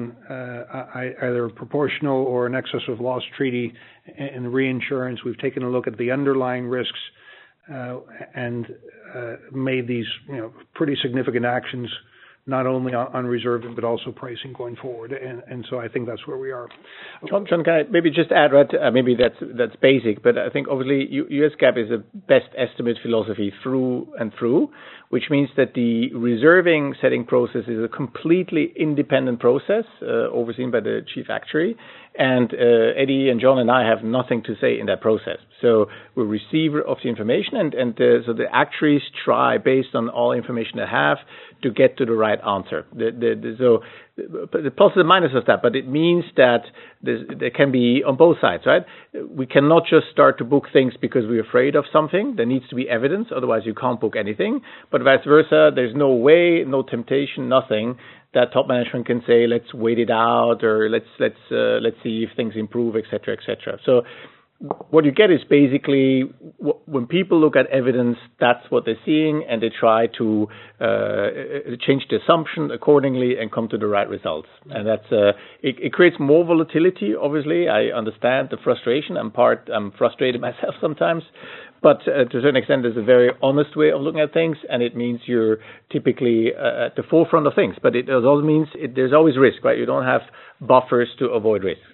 uh, either a proportional or an excess of loss treaty in reinsurance. We've taken a look at the underlying risks Uh, and uh, made these, you know, pretty significant actions, not only on, on reserving but also pricing going forward. And, and so I think that's where we are. John, John, can I maybe just add, right? Uh, maybe that's that's basic, but I think obviously U- US GAAP is a best estimate philosophy through and through, which means that the reserving setting process is a completely independent process uh, overseen by the chief actuary, And uh, Eddie and John and I have nothing to say in that process. So we're receiver of the information, and, and uh, so the actuaries try, based on all information they have, to get to the right answer. The, the, the, so the pluses and minuses of that, but it means that there can be on both sides, right? We cannot just start to book things because we're afraid of something. There needs to be evidence, otherwise you can't book anything. But vice versa, there's no way, no temptation, nothing that top management can say, let's wait it out, or let's let's uh, let's see if things improve, et cetera, et cetera. So what you get is basically when people look at evidence, that's what they're seeing, and they try to uh, change the assumption accordingly and come to the right results. And that's uh, it, it creates more volatility. Obviously, I understand the frustration. I'm part. I'm frustrated myself sometimes, but uh, to a certain extent, there's a very honest way of looking at things, and it means you're typically uh, at the forefront of things. But it also means it, there's always risk, right? You don't have buffers to avoid risk.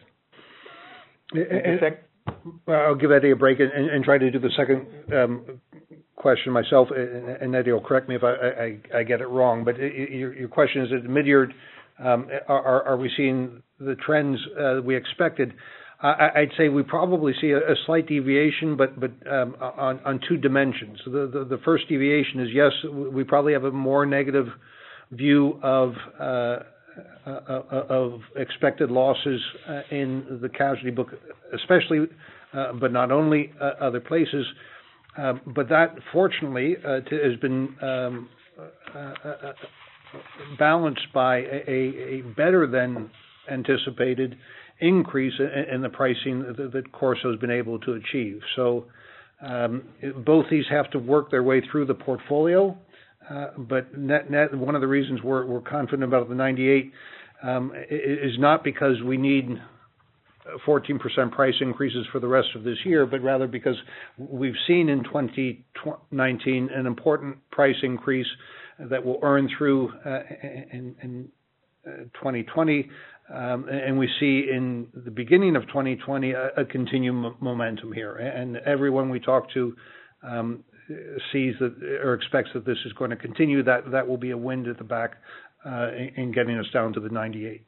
In fact, I'll give Eddie a break and, and try to do the second um, question myself, and Eddie will correct me if I, I, I get it wrong. But it, your, your question is, at mid-year, um, are, are we seeing the trends uh, we expected? I, I'd say we probably see a, a slight deviation, but but um, on, on two dimensions. So the, the, the first deviation is, yes, we probably have a more negative view of uh, Uh, of expected losses uh, in the casualty book, especially, uh, but not only uh, other places. Uh, but that, fortunately, uh, t- has been um, uh, uh, balanced by a, a better than anticipated increase in, in the pricing that, that Corso has been able to achieve. So um, both these have to work their way through the portfolio. Uh, but net, net, one of the reasons we're, we're confident about the ninety-eight um, is not because we need fourteen percent price increases for the rest of this year, but rather because we've seen in twenty nineteen an important price increase that will earn through uh, in, in uh, twenty twenty, um, and we see in the beginning of twenty twenty a, a continued m- momentum here. And everyone we talk to um, sees that or expects that this is going to continue. That that will be a wind at the back uh, in, in getting us down to the ninety-eight.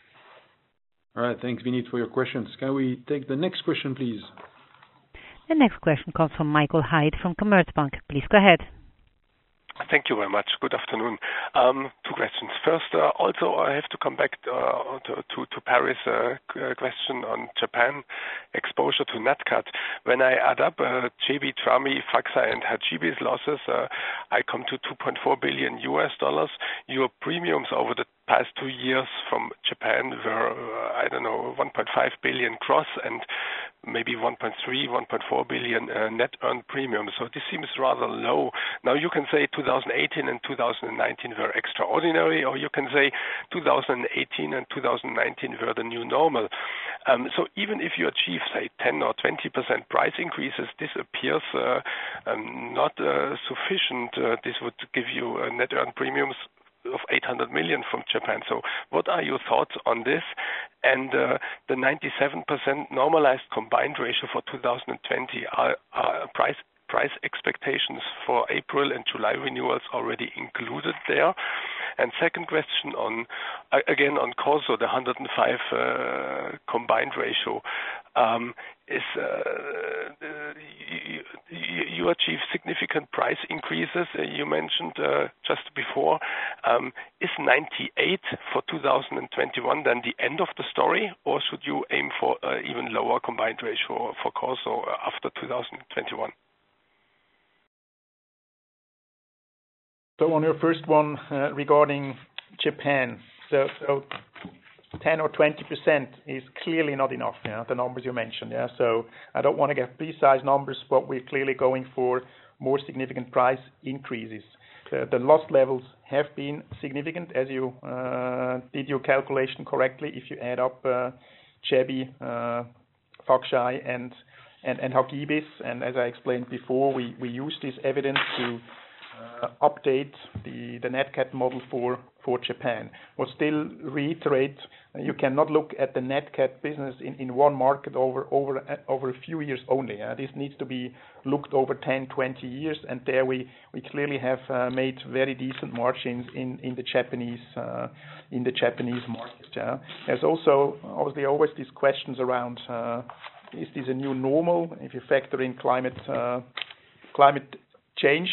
All right, thanks, Vinit, for your questions. Can we take the next question, please? The next question comes from Michael Hyde from Commerzbank. Please go ahead. Thank you very much. Good afternoon. Um, two questions. First, uh, also I have to come back uh, to, to, to Paris' uh, question on Japan exposure to Nat Cat. When I add up uh, J B, Trami, Faxa, and Hachibi's losses, uh, I come to two point four billion U S dollars. Your premiums over the past two years from Japan were, uh, I don't know, one point five billion gross and maybe one point three, one point four billion uh, net earned premium. So this seems rather low. Now you can say two thousand eighteen and two thousand nineteen were extraordinary, or you can say two thousand eighteen and two thousand nineteen were the new normal. Um, so even if you achieve, say, ten or twenty percent price increases, this appears uh, um, not uh, sufficient. Uh, this would give you uh, net earned premiums of eight hundred million from Japan. So what are your thoughts on this? And uh, the ninety-seven percent normalized combined ratio for two thousand twenty, are, are price price expectations for April and July renewals already included there? And second question on, again, on Corso, the one hundred five uh, combined ratio. Um, is uh, you, you achieve significant price increases, uh, you mentioned uh, just before. Um, is ninety-eight for two thousand twenty-one then the end of the story, or should you aim for uh, even lower combined ratio for Corso after two thousand twenty-one? So on your first one uh, regarding Japan, so, so ten or twenty percent is clearly not enough, yeah, the numbers you mentioned. Yeah, so I don't want to get precise numbers, but we're clearly going for more significant price increases. The, the loss levels have been significant, as you uh, did your calculation correctly. If you add up uh, Jebi, uh, Faxai, and and and Hagibis, and as I explained before, we we use this evidence to uh, update the, the Nat Cat model for, for Japan. We'll still reiterate, uh, you cannot look at the Nat Cat business in, in one market over, over, uh, over a few years only. Uh, this needs to be looked over ten, twenty years, and there we, we clearly have uh, made very decent margins in, in the Japanese, uh, in the Japanese market. Uh. There's also obviously always these questions around, uh, is this a new normal if you factor in climate, uh, climate change?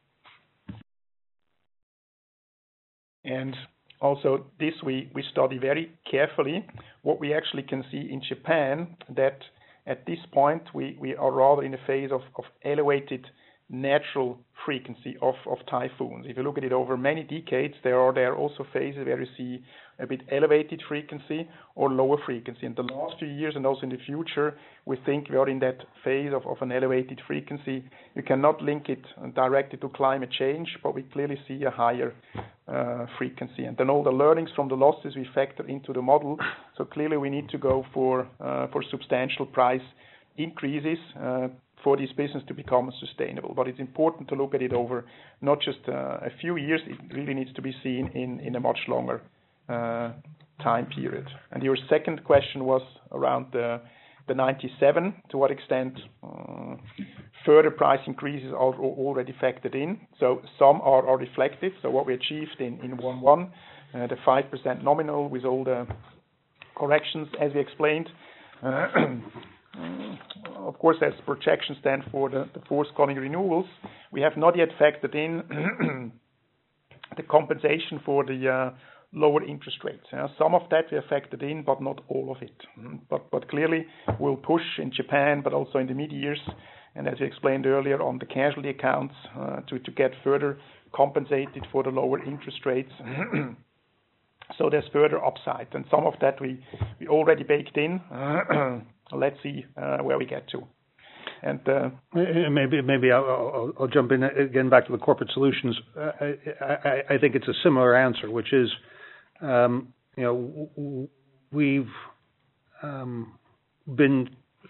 And also this we, we study very carefully what we actually can see in Japan, that at this point we, we are rather in a phase of, of elevated natural frequency of, of typhoons. If you look at it over many decades, there are there also phases where you see a bit elevated frequency or lower frequency. In the last few years and also in the future, we think we are in that phase of, of an elevated frequency. You cannot link it directly to climate change, but we clearly see a higher uh, frequency. And then all the learnings from the losses we factor into the model. So clearly we need to go for uh, for substantial price increases uh, for this business to become sustainable. But it's important to look at it over not just uh, a few years, it really needs to be seen in, in a much longer uh, time period. And your second question was around the, the ninety-seven, to what extent uh, further price increases are already factored in. So some are, are reflective, so what we achieved in, in one one, uh, the five percent nominal with all the corrections as we explained. Uh, Of course, as projections stand for the, the forthcoming renewals, we have not yet factored in the compensation for the uh, lower interest rates. Uh, some of that we have factored in, but not all of it. Mm. But, but clearly, we'll push in Japan, but also in the mid-years, and as we explained earlier, on the casualty accounts uh, to, to get further compensated for the lower interest rates. So there's further upside, and some of that we, we already baked in. Let's see uh, where we get to. And uh, maybe maybe I'll, I'll, I'll jump in again back to the corporate solutions. Uh, I, I, I think it's a similar answer, which is, um, you know, we've um, been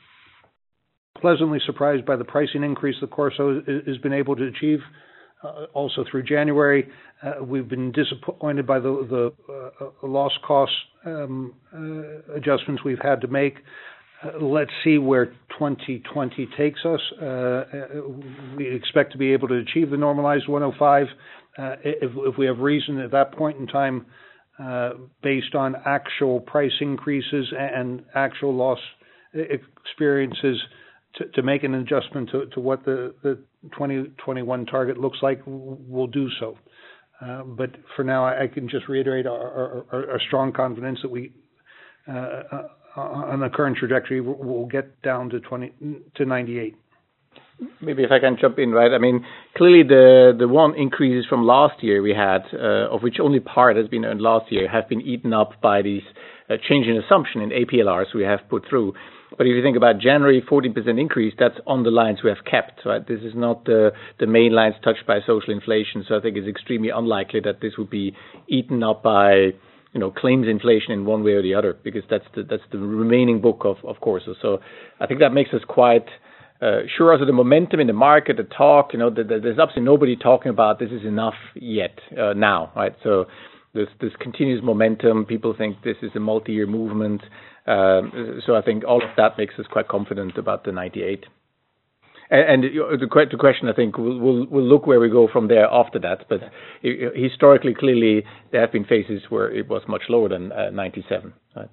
pleasantly surprised by the pricing increase the Corso has been able to achieve. Uh, also through January, uh, we've been disappointed by the, the uh, loss cost um, uh, adjustments we've had to make. Uh, let's see where twenty twenty takes us. Uh, we expect to be able to achieve the normalized one oh five. Uh, if, if we have reason at that point in time, uh, based on actual price increases and actual loss experiences, to, to make an adjustment to, to what the, the twenty twenty-one target looks like, we'll do so. Uh, but for now, I can just reiterate our, our, our, our strong confidence that we, uh, on the current trajectory, we'll get down to twenty to ninety-eight. Maybe if I can jump in, right? I mean, clearly the the one increases from last year we had, uh, of which only part has been earned last year, have been eaten up by these uh, change in assumption in A P L Rs we have put through. But if you think about January fourteen percent increase, that's on the lines we have kept, right? This is not the, the main lines touched by social inflation. So I think it's extremely unlikely that this would be eaten up by, you know, claims inflation in one way or the other, because that's the, that's the remaining book of, of course. So I think that makes us quite uh, sure of the momentum in the market, the talk, you know, the, the, there's absolutely nobody talking about this is enough yet uh, now, right? So this, this continuous momentum, people think this is a multi-year movement. Um, so I think all of that makes us quite confident about the ninety-eight. And, and the, the question, I think, we'll, we'll, we'll look where we go from there after that. But it, historically, clearly, there have been phases where it was much lower than uh, ninety-seven. Right?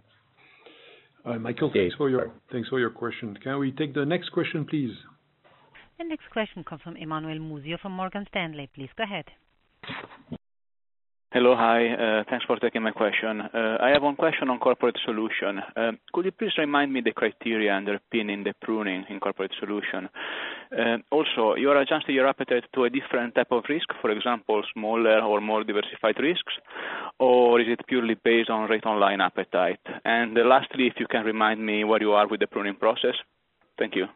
Uh, Michael, thanks for your thanks for your question. Can we take the next question, please? The next question comes from Emmanuel Muzio from Morgan Stanley. Please go ahead. Hello, hi. Uh, thanks for taking my question. Uh, I have one question on corporate solution. Uh, could you please remind me the criteria underpinning the pruning in corporate solution? Uh, also, you are adjusting your appetite to a different type of risk, for example, smaller or more diversified risks, or is it purely based on rate online appetite? And uh, lastly, if you can remind me where you are with the pruning process. Thank you.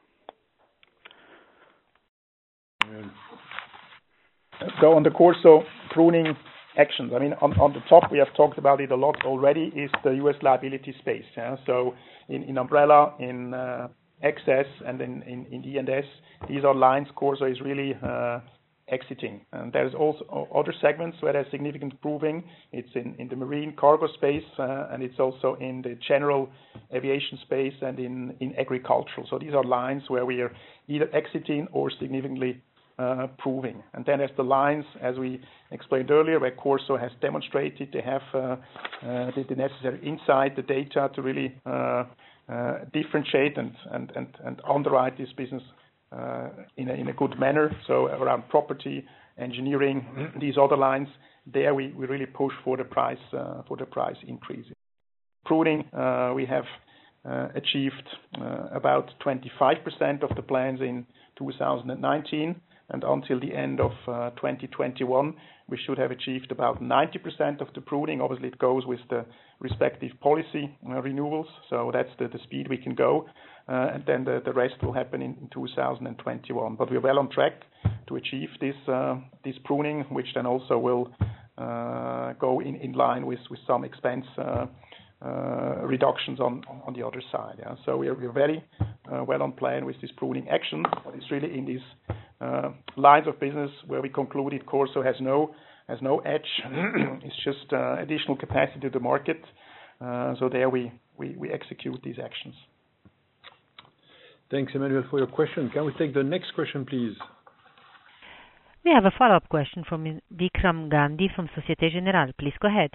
So on the Corso pruning actions, I mean, on, on the top, we have talked about it a lot already, is the U S liability space. Yeah? So in, in umbrella, in uh, excess, and in, in, in D and S, these are lines Corso is really uh, exiting. And there's also other segments where there's significant proving. It's in, in the marine cargo space, uh, and it's also in the general aviation space and in, in agricultural. So these are lines where we are either exiting or significantly uh, proving. And then there's the lines, as we explained earlier, where Corso has demonstrated they have uh, uh, the, the necessary insight, the data to really uh, uh, differentiate and, and, and, and underwrite this business Uh, in, a, in a good manner. So around property, engineering, these other lines, there we, we really push for the price uh, for the price increase. Pruning, uh, we have uh, achieved uh, about twenty-five percent of the plans in two thousand nineteen, and until the end of uh, twenty twenty-one, we should have achieved about ninety percent of the pruning. Obviously, it goes with the respective policy uh, renewals, so that's the, the speed we can go. Uh, and then the, the rest will happen in, in two thousand twenty-one. But we're well on track to achieve this uh, this pruning, which then also will uh, go in, in line with, with some expense uh, uh, reductions on, on the other side. Yeah? So we're, we're very uh, well on plan with this pruning action. But it's really in these uh, lines of business where we concluded Corso has no has no edge. It's just uh, additional capacity to the market. Uh, so there we, we, we execute these actions. Thanks, Emmanuel, for your question. Can we take the next question, please? We have a follow-up question from Vikram Gandhi from Societe Generale. Please go ahead.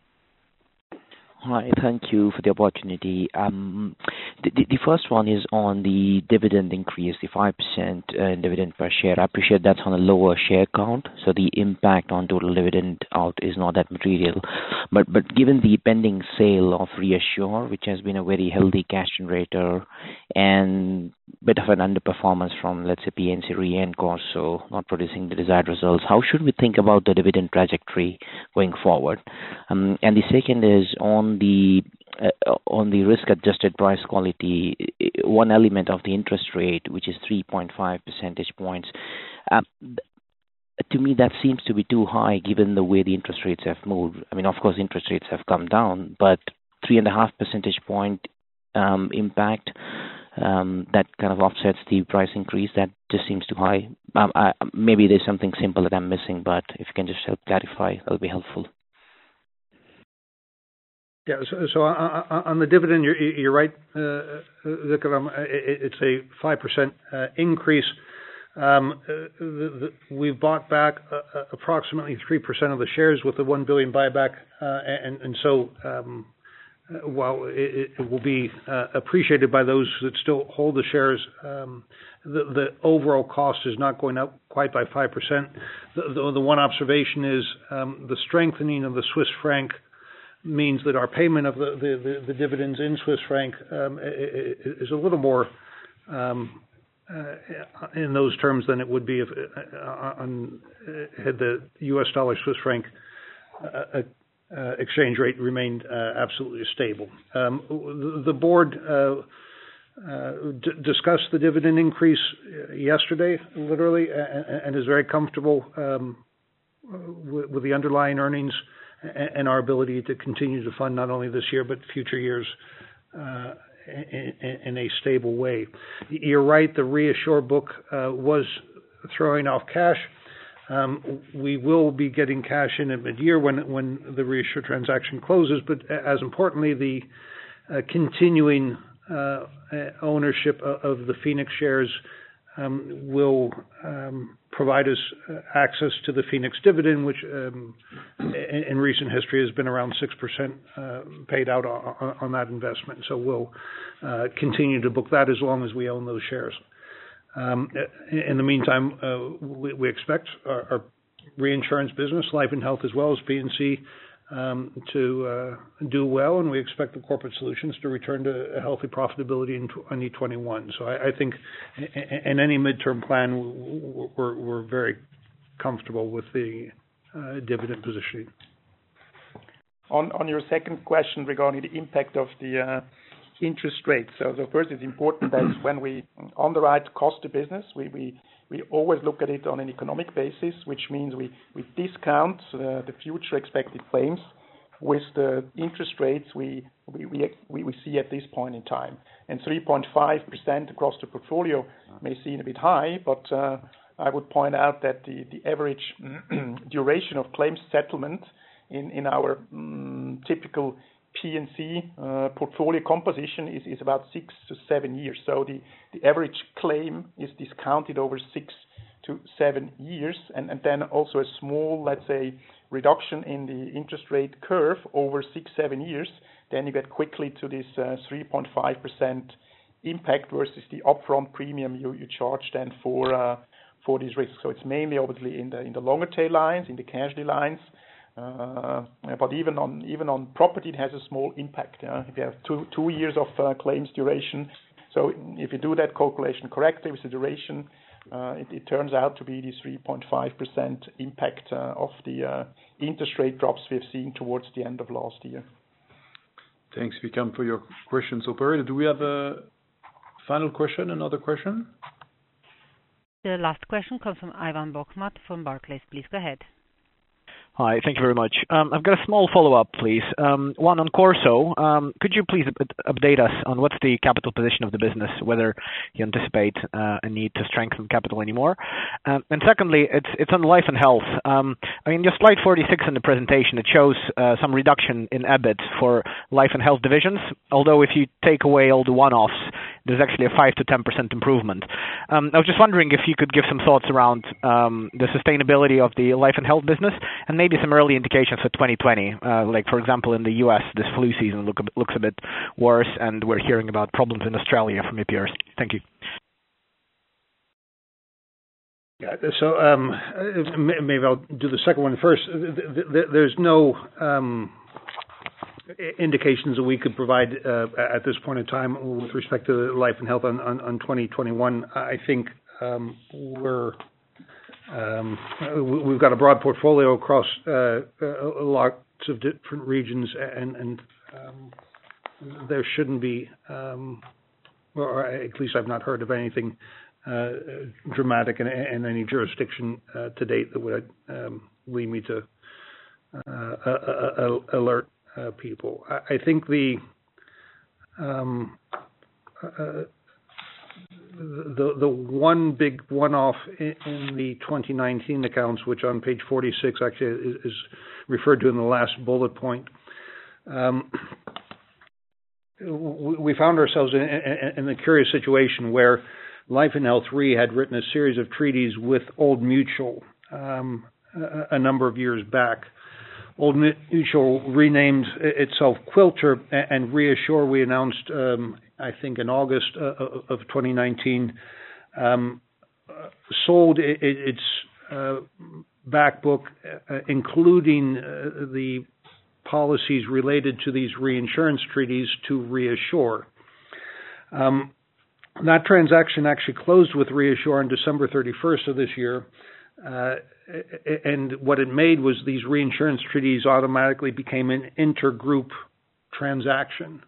Hi, thank you for the opportunity. Um, the, the, the first one is on the dividend increase, the five percent uh, dividend per share. I appreciate that's on a lower share count, so the impact on total dividend out is not that material. But but given the pending sale of ReAssure, which has been a very healthy cash generator, and bit of an underperformance from, let's say, P N C Re and Corso not producing the desired results, how should we think about the dividend trajectory going forward? Um, and the second is on the uh, on the risk-adjusted price quality, one element of the interest rate, which is three point five percentage points. Um, to me, that seems to be too high given the way the interest rates have moved. I mean, of course, interest rates have come down, but three and a half percentage point um, impact um, that kind of offsets the price increase. That just seems too high. Um, I, maybe there's something simple that I'm missing, but if you can just help clarify, that'll be helpful. Yeah. So, so on the dividend, you're, you're right, uh, Vikram. It's a five percent uh, increase. Um, the, the, we've bought back uh, approximately three percent of the shares with the one billion buyback, uh, and, and so um, while it, it will be uh, appreciated by those that still hold the shares, um, the, the overall cost is not going up quite by five percent. The, the, the one observation is um, the strengthening of the Swiss franc means that our payment of the, the, the, the dividends in Swiss franc um, is a little more um, uh, in those terms than it would be if uh, on, uh, had the U S dollar Swiss franc uh, uh, exchange rate remained uh, absolutely stable. Um, the, the board uh, uh, d- discussed the dividend increase yesterday, literally, and, and is very comfortable um, with, with the underlying earnings and our ability to continue to fund not only this year but future years uh, in, in a stable way. You're right, the ReAssure book uh, was throwing off cash. Um, we will be getting cash in at mid-year when when the ReAssure transaction closes, but as importantly, the uh, continuing uh, ownership of the Phoenix shares um, will um, provide us access to the Phoenix dividend, which um, in, in recent history has been around six percent uh, paid out on, on that investment. So we'll uh, continue to book that as long as we own those shares. Um, in the meantime, uh, we, we expect our, our reinsurance business, life and health as well as P and C, um, to uh, do well, and we expect the corporate solutions to return to a healthy profitability in twenty twenty-one. So I, I think in, in any midterm plan, we're, we're very comfortable with the uh, dividend positioning. On, on your second question regarding the impact of the uh, interest rates. So, so first, it's important that when we underwrite cost of business, we, we, we always look at it on an economic basis, which means we, we discount uh, the future expected claims with the interest rates we, we, we, we see at this point in time. And three point five percent across the portfolio may seem a bit high, but uh, I would point out that the, the average duration of claims settlement in, in our um, typical P and C uh, portfolio composition is, is about six to seven years. So the, the average claim is discounted over six to seven years, and, and then also a small, let's say, reduction in the interest rate curve over six, seven years. Then you get quickly to this uh, three point five percent impact versus the upfront premium you, you charge then for uh, for these risks. So it's mainly obviously in the in the longer tail lines, in the casualty lines, uh, but even on even on property it has a small impact. Uh, if you have two two years of uh, claims duration, so if you do that calculation correctly with the duration, uh, it, it turns out to be the three point five percent impact uh, of the uh, interest rate drops we've seen towards the end of last year. Thanks, Vikram, for your questions. Operator, do we have a final question, another question? The last question comes from Ivan Bokhmat from Barclays. Please go ahead. Hi, thank you very much. Um, I've got a small follow-up, please. Um, one on Corso. Um, could you please up- update us on what's the capital position of the business, whether you anticipate uh, a need to strengthen capital anymore? Um, and secondly, it's it's on life and health. Um, I mean, just slide forty-six in the presentation, it shows uh, some reduction in E B I T for life and health divisions, although if you take away all the one-offs, there's actually a five to ten percent improvement. Um, I was just wondering if you could give some thoughts around um, the sustainability of the life and health business, and maybe some early indications for twenty twenty. Uh, like, for example, in the U S, this flu season look a bit, looks a bit worse, and we're hearing about problems in Australia from your peers. Thank you. Yeah, so um, maybe I'll do the second one first. There's no um, indications that we could provide uh, at this point in time with respect to life and health on, on, on twenty twenty-one. I think um, we're um, we've got a broad portfolio across uh, lots of different regions, and, and um, there shouldn't be, um, or at least I've not heard of anything uh, dramatic in, in any jurisdiction uh, to date that would um, lead me to uh, uh, uh, alert Uh, people. I, I think the, um, uh, the the one big one-off in, in the twenty nineteen accounts, which on page forty-six actually is, is referred to in the last bullet point. Um, we, we found ourselves in, in, in a curious situation where Life and Health Re had written a series of treaties with Old Mutual um, a, a number of years back. Old Mutual renamed itself Quilter, and ReAssure we announced, um, I think, in August uh, of twenty nineteen, um, sold its uh, back book, uh, including uh, the policies related to these reinsurance treaties, to ReAssure. Um, that transaction actually closed with ReAssure on December thirty-first of this year. Uh, and what it made was these reinsurance treaties automatically became an intergroup transaction.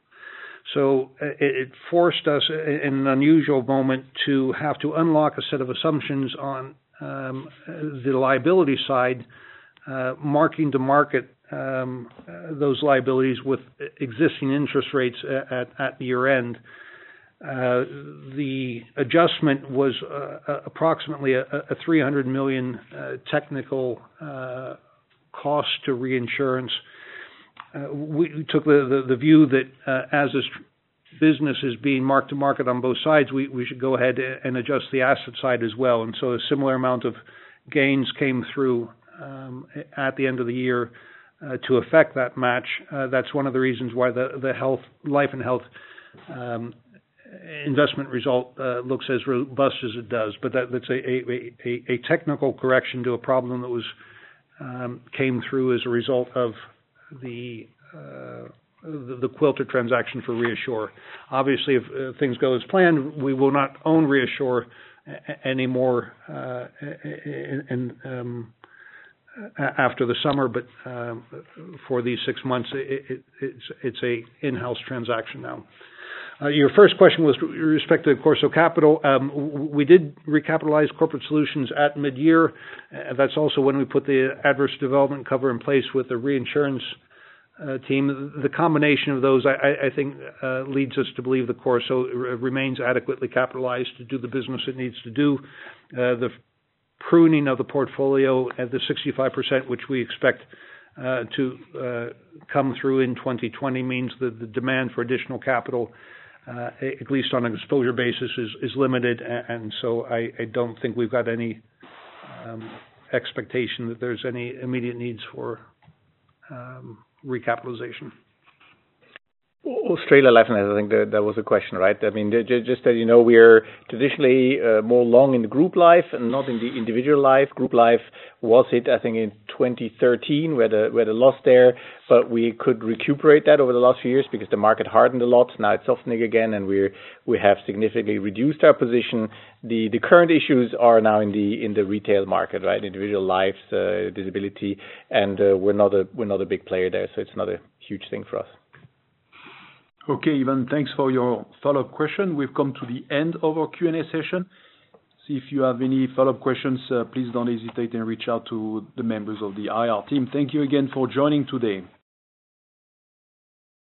So it forced us in an unusual moment to have to unlock a set of assumptions on um, the liability side, uh, marking to market um, those liabilities with existing interest rates at, at year end. Uh, the adjustment was uh, approximately a, a three hundred million uh, technical uh, cost to reinsurance. Uh, we took the, the, the view that uh, as this business is being marked to market on both sides, we, we should go ahead and adjust the asset side as well. And so a similar amount of gains came through um, at the end of the year uh, to affect that match. Uh, that's one of the reasons why the, the health, life and health um, investment result uh, looks as robust as it does, but that, that's a, a, a, a technical correction to a problem that was um, came through as a result of the, uh, the the Quilter transaction for ReAssure. Obviously, if uh, things go as planned, we will not own ReAssure a- anymore uh, in, in, um, after the summer, but um, for these six months, it, it, it's it's a in-house transaction now. Uh, your first question was with respect to Corso Capital. Um, we did recapitalize Corporate Solutions at mid-year. Uh, that's also when we put the adverse development cover in place with the reinsurance uh, team. The combination of those, I, I think, uh, leads us to believe the Corso r- remains adequately capitalized to do the business it needs to do. Uh, the pruning of the portfolio at the sixty-five percent, which we expect uh, to uh, come through in twenty twenty, means that the demand for additional capital, uh, at least on an exposure basis, is, is limited. And so I, I don't think we've got any um, expectation that there's any immediate needs for um, recapitalization. Australia Life, and I think that, that was a question, right? I mean, just that you know, we're traditionally uh, more long in the group life and not in the individual life. Group life was hit, I think, in twenty thirteen, where the where the loss there, but we could recuperate that over the last few years because the market hardened a lot. Now it's softening again, and we we have significantly reduced our position. The the current issues are now in the in the retail market, right? Individual lives, uh, disability, and uh, we're not a we're not a big player there, so it's not a huge thing for us. Okay, Ivan, thanks for your follow-up question. We've come to the end of our Q and A session. See if you have any follow-up questions, uh, please don't hesitate and reach out to the members of the I R team. Thank you again for joining today.